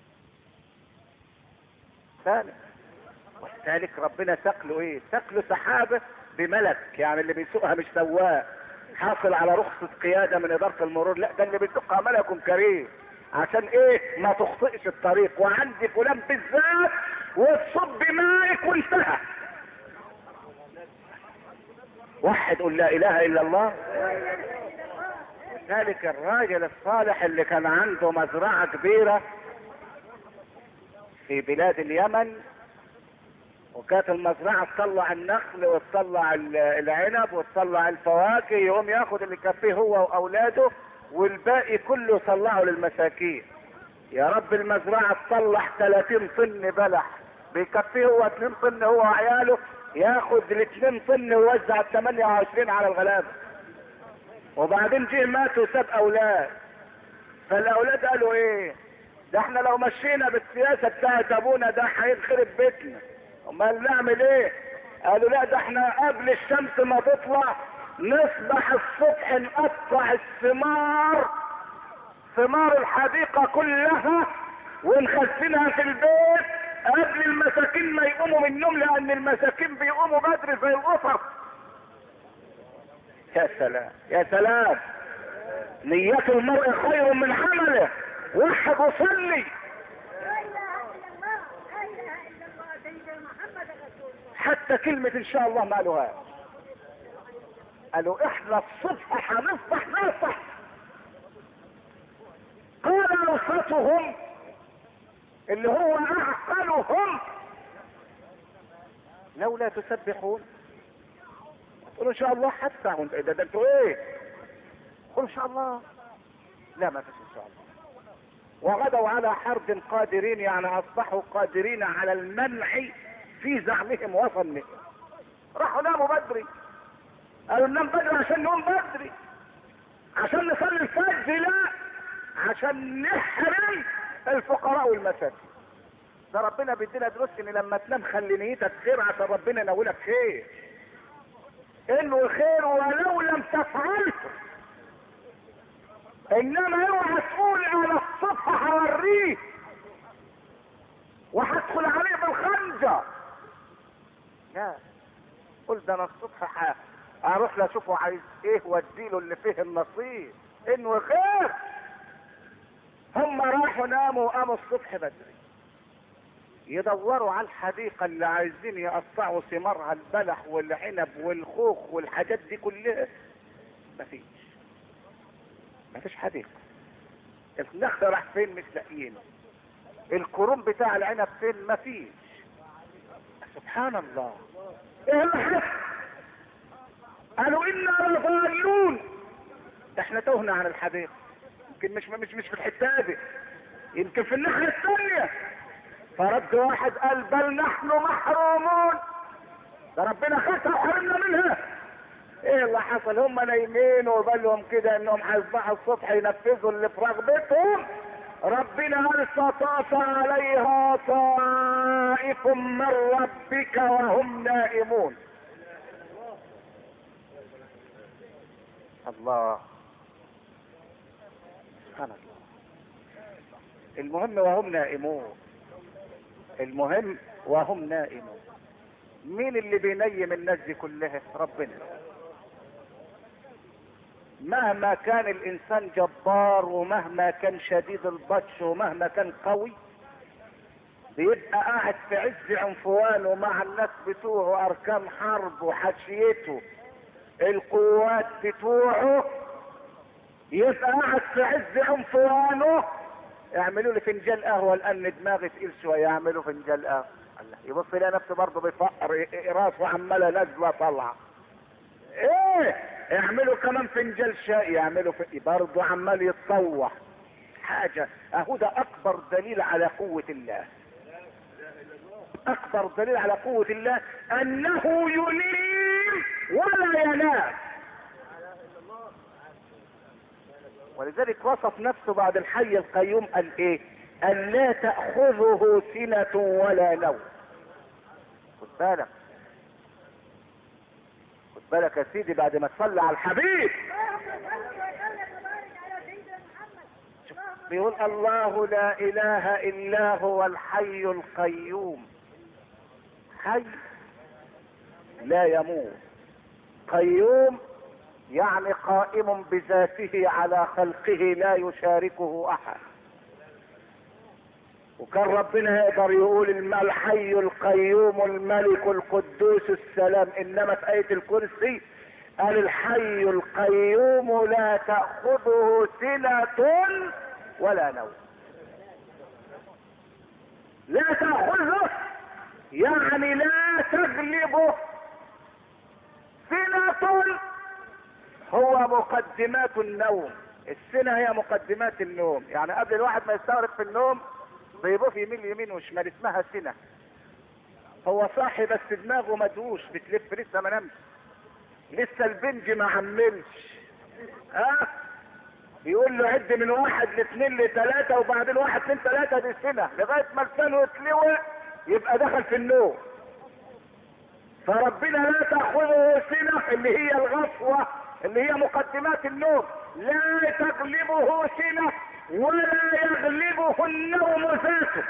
ثالث. والثالث ربنا سقله ايه؟ سقله سحابة بملك، يعني اللي بيسوقها مش سواق حاصل على رخصة قيادة من ادارة المرور، لا ده اللي بيسوقها ملك كريم. عشان ايه؟ ما تخطئش الطريق، وعندي فلان بالذات وتصب مائك وانتهى. وحد قل لا اله الا الله. ذلك الراجل الصالح اللي كان عنده مزرعة كبيرة في بلاد اليمن، وكانت المزرعة تطلع النخل وتطلع العنب وتطلع الفواكه، يقوم ياخد اللي يكفيه هو واولاده والباقي كله يطلعه للمساكين. يا رب المزرعة تطلع ثلاثين طن بلح، بيكفيه هو اتنين طن هو وعياله، ياخد الاثنين طن ويوزع الثمانية وعشرين على الغلابة. وبعدين جه مات وساب اولاد، فالاولاد قالوا ايه؟ ده احنا لو مشينا بالسياسة بتاعت ابونا ده هيخرب بيتنا، امال نعمل ايه؟ قالوا لا ده احنا قبل الشمس ما تطلع نصبح الصبح نقطع الثمار، ثمار الحديقة كلها ونخزنها في البيت قبل المساكين ما يقوموا من النوم، لان المساكين بيقوموا بدري زي القطط. يا سلام يا سلام، نية المرء خير من عمله. واحد وصلي حتى كلمة ان شاء الله ما قالوهاش، قالوا احنا الصبح هنصبح نصح. قال اوسطهم اللي هو اعقلهم لولا تسبحون، قولوا ان شاء الله. حتى ده, ده انتوا ايه؟ قولوا ان شاء الله. لا ما فيش ان شاء الله. وغدوا على حرد قادرين، يعني اصبحوا قادرين على المنع في زعمهم وظنهم. راحوا ناموا بدري، قالوا ننام بدري عشان نقوم بدري، عشان نصلي الفجر، لا عشان نحرم الفقراء والمساكين. ده ربنا بيدينا دروس ان لما تنام خلي نيتك خير عشان ربنا ينولك خير، انه خير ولو لم تفعله. انما اوعى تقول انا الصبح هوريه وهدخل عليه بالخنجر، لا قل ده انا الصبح ه- اروح له اشوفه عايز ايه واديله اللي فيه النصيب انه خير. هم راحوا ناموا وقاموا الصبح بدري يدوروا على الحديقة اللي عايزين يقطعوا ثمارها، البلح والعنب والخوخ والحاجات دي كلها. مفيش مفيش حديقة. النخل راح فين؟ مش لاقيينه. الكروم بتاع العنب فين؟ مفيش. سبحان الله. ايه اللي حصل؟ قالوا انا لضالون، احنا تهنا عن الحديقة. يمكن مش مش مش في الحتة دي، يمكن في الناحية الثانية. فرد واحد قال بل نحن محرومون، ده ربنا خدها وحرمنا منها. ايه اللي حصل؟ هم نايمين وبالهم كده انهم هيصبحوا الصبح ينفذوا اللي في رغبتهم. ربنا قال فطاف عليها طائف من ربك وهم نائمون. الله سبحان الله. المهم وهم نائمون، المهم وهم نائمون. مين اللي بينيم الناس دي كلها؟ ربنا. مهما كان الانسان جبار ومهما كان شديد البطش ومهما كان قوي، بيبقى قاعد في عز عنفوانه مع الناس بتوعه، اركان حرب وحاشيته القوات بتوعه، يبقى قاعد في عز عنفوانه. يعملوا لي فنجان قهوه لان دماغي تقيل شويه، يعملوا فنجان قهوه، يبص يلاقي نفسه برضه بيفقر، راسه عماله نازله طالعه. ايه يعملوا كمان فنجان شاي، يعملوا في برضه عمال يتطوح حاجه. اهو ده اكبر دليل على قوه الله، اكبر دليل على قوه الله انه ينيم ولا ينام. ولذلك وصف نفسه بعد الحي القيوم قال ايه؟ ان لا تأخذه سنة ولا نوم. خد بالك خد بالك يا سيدي، بعد ما تصلي على الحبيب بيقول الله لا اله الا هو الحي القيوم. حي لا يموت، قيوم يعني قائم بذاته على خلقه لا يشاركه احد. وكان ربنا يقدر يقول الحي القيوم الملك القدوس السلام، انما في آية الكرسي قال الحي القيوم لا تأخذه سنة ولا نوم. لا تأخذه يعني لا تغلبه سنة، هو مقدمات النوم. السنة هي مقدمات النوم، يعني قبل الواحد ما يستغرق في النوم بيبقى يمين يمين وشمال، اسمها سنة. هو صاحي بس دماغه مدوش بتلف، لسه ما نامش، لسه البنج ما عملش. ها بيقول له عد من واحد لاثنين لثلاثة، وبعدين واحد اثنين ثلاثة دي سنة، لغاية ما لسانه يتلوى يبقى دخل في النوم. فربنا لا تأخذه سنة اللي هي الغفوة اللي هي مقدمات النوم، لا تغلبه سنة ولا يغلبه النوم ذاته.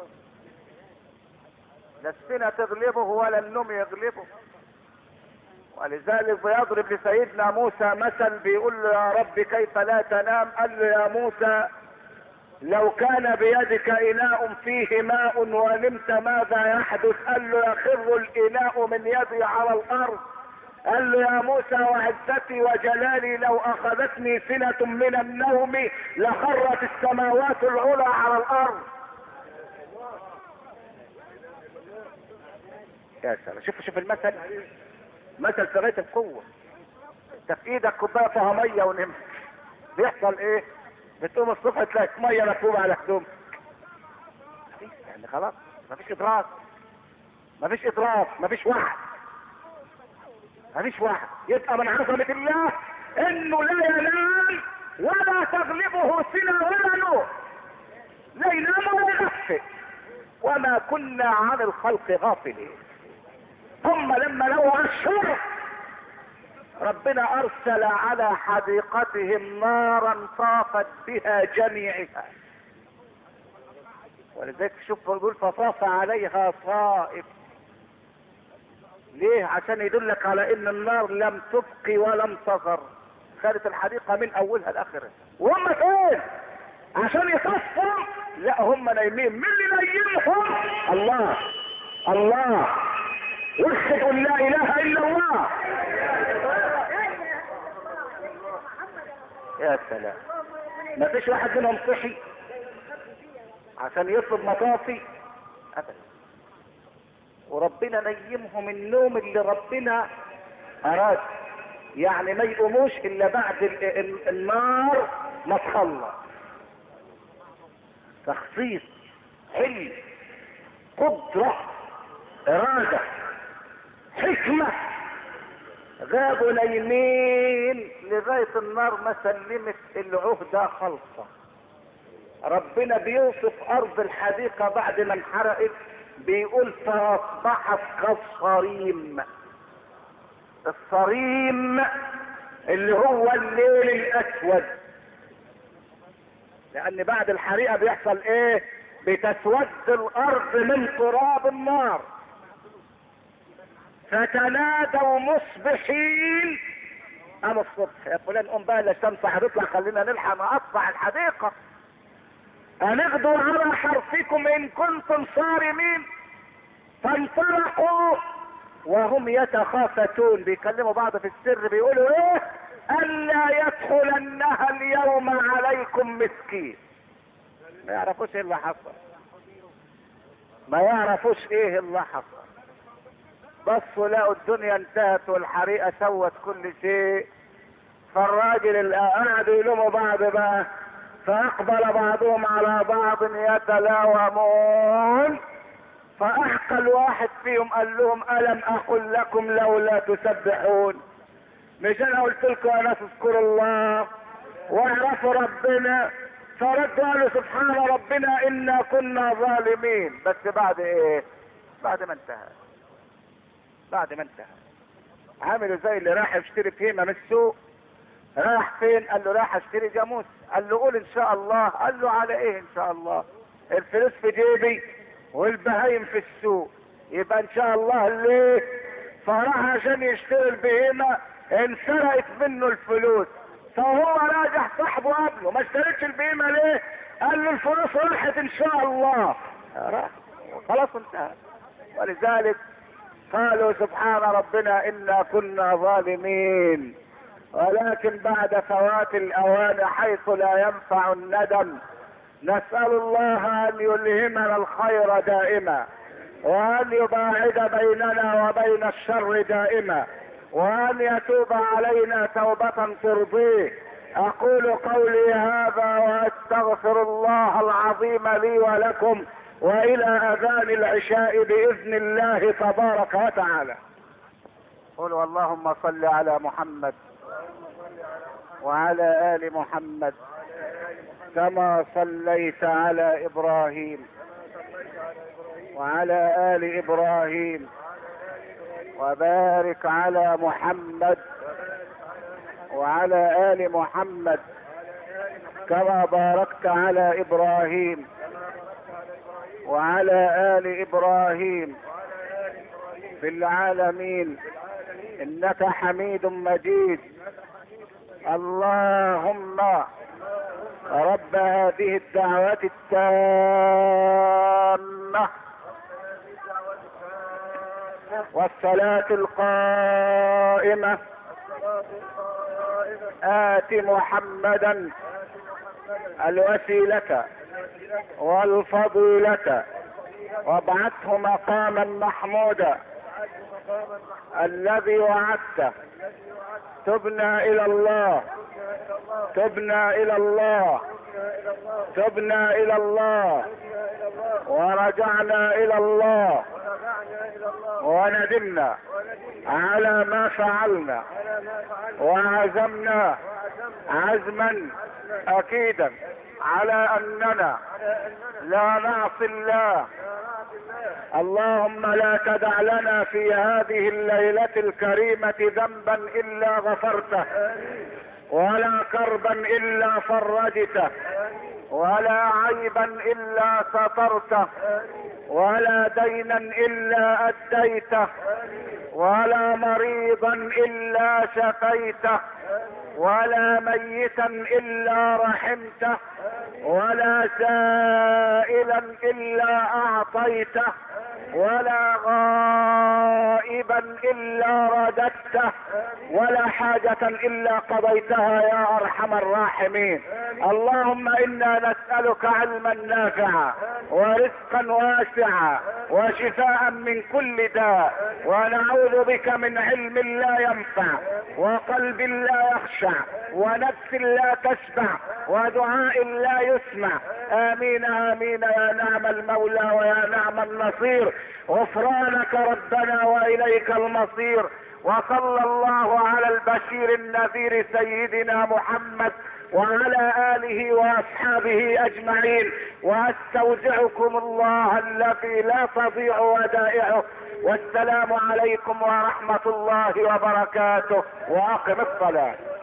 لا السنة تغلبه ولا النوم يغلبه. ولذلك بيضرب لسيدنا موسى مثل، بيقول له يا رب كيف لا تنام؟ قال له يا موسى لو كان بيدك إناء فيه ماء ونمت ماذا يحدث؟ قال له يخر الإناء من يدي على الأرض. قال له يا موسى وعزتي وجلالي لو أخذتني سنة من النوم لخرت السماوات العلى على الأرض. يا سلام، شوف شوف المثل، مثل في غاية القوة. انت في ايدك كوبايه فيها ميه ونمت، بيحصل ايه؟ بتقوم الصبح تلاقي ميه مكتوبه على هدومك. يعني خلاص مفيش ادراك، مفيش ادراك، مفيش وعي، مفيش وعي. يبقى من عظمه الله انه لا ينام ولا تغلبه سنه ولا نوم، لا ينام ولا يغفل، وما كنا عن الخلق غافلين. ثم لما لو الشر ربنا ارسل على حديقتهم نارا طافت بها جميعها. ولذلك شوف يقول فطاف عليها صائب. ليه؟ عشان يدلك على ان النار لم تبقي ولم تذر، خدت الحديقه من اولها لاخرها. وهم فين؟ عشان يصفوا؟ لا هم نايمين. مين اللي نيمهم؟ الله. الله. وحدوا لا اله الا الله. يا سلام، ما فيش واحد منهم صحي عشان يطلب مطافي ابدا. وربنا نيمهم النوم اللي ربنا اراد، يعني ما يقوموش الا بعد النار ما تخلص. تخصيص، حلم، قدرة، ارادة، حكمة. غابوا نايمين لغاية النار ما سلمت العهدة خلصة. ربنا بيوصف ارض الحديقة بعد ما انحرقت، بيقول فاصبحت كالصريم. الصريم اللي هو الليل الاسود، لان بعد الحريقة بيحصل ايه؟ بتسود الارض من تراب النار. فتنادوا مصبحين، قام الصبح يا فلان قوم بقى الشمس هتطلع خلينا نلحق نقطع الحديقة. هنغدوا على حرثكم ان كنتم صارمين. فانطلقوا وهم يتخافتون، بيكلموا بعض في السر، بيقولوا ايه؟ الا يدخلنها اليوم عليكم مسكين. ما يعرفوش ايه اللي حصل، ما يعرفوش ايه اللي حصل. بصوا لقوا الدنيا انتهت والحريقة سوت كل شيء. فالراجل اللي قعدوا يلوموا بعض بقى، فاقبل بعضهم على بعض يتلاومون. فاحقى الواحد فيهم قال لهم الم اقل لكم لولا تسبحون؟ مش انا قلت لكم يا ناس اذكروا الله واعرفوا ربنا؟ فردوا قالوا سبحان ربنا انا كنا ظالمين. بس بعد ايه؟ بعد ما انتهى، بعد ما انتهى. عاملوا زي اللي راح يشتري فيمه من السوق. راح فين؟ قال له راح اشتري جاموس. قال له قول ان شاء الله. قال له على ايه ان شاء الله؟ الفلوس في جيبي والبهايم في السوق، يبقى ان شاء الله ليه؟ فراح عشان يشتري البهيمه، انسرقت منه الفلوس. فهو راجع صاحبه قبله، ما اشتريتش البهيمه ليه؟ قال له الفلوس راحت ان شاء الله. راح خلاص انتهى. ولذلك قالوا سبحان ربنا انا كنا ظالمين. ولكن بعد فوات الاوان حيث لا ينفع الندم، نسأل الله ان يلهمنا الخير دائما، وان يباعد بيننا وبين الشر دائما، وان يتوب علينا توبة ترضيه. اقول قولي هذا واستغفر الله العظيم لي ولكم، والى اذان العشاء باذن الله تبارك وتعالى. قولوا اللهم صل على محمد وعلى ال محمد كما صليت على ابراهيم وعلى ال ابراهيم، وبارك على محمد وعلى ال محمد كما باركت على ابراهيم وعلى ال ابراهيم في العالمين إنك حميد مجيد. اللهم رب هذه الدعوة التامة والصلاة القائمة آت محمدا الوسيلة والفضيلة وابعثه مقاما محمودا الذي وعدته. تبنا إلى الله تبنا إلى الله تبنا إلى الله ورجعنا إلى الله وندمنا على ما فعلنا وعزمنا عزما أكيدا على أننا لا نعصي الله. اللهم لا تدع لنا في هذه الليلة الكريمة ذنبا إلا غفرته ولا كربا إلا فرجته ولا عيبا إلا سترته ولا دينا إلا أديته ولا مريضا إلا شفيته ولا ميتا إلا رحمته ولا سائلا إلا أعطيته ولا غائبا إلا رددته ولا حاجة إلا قضيتها يا أرحم الراحمين. اللهم إنا نسألك علما نافعا ورزقا واسعا وشفاء من كل داء ونعوذ بك من علم لا ينفع وقلب لا يخشع ونفس لا تشبع ودعاء لا يسمع. آمين آمين يا نعم المولى ويا نعم النصير. غفرانك ربنا وإليك المصير. وصلى الله على البشير النذير سيدنا محمد وعلى آله وأصحابه أجمعين. وأستودعكم الله الذي لا تضيع ودائعه. والسلام عليكم ورحمة الله وبركاته. وأقم الصلاة.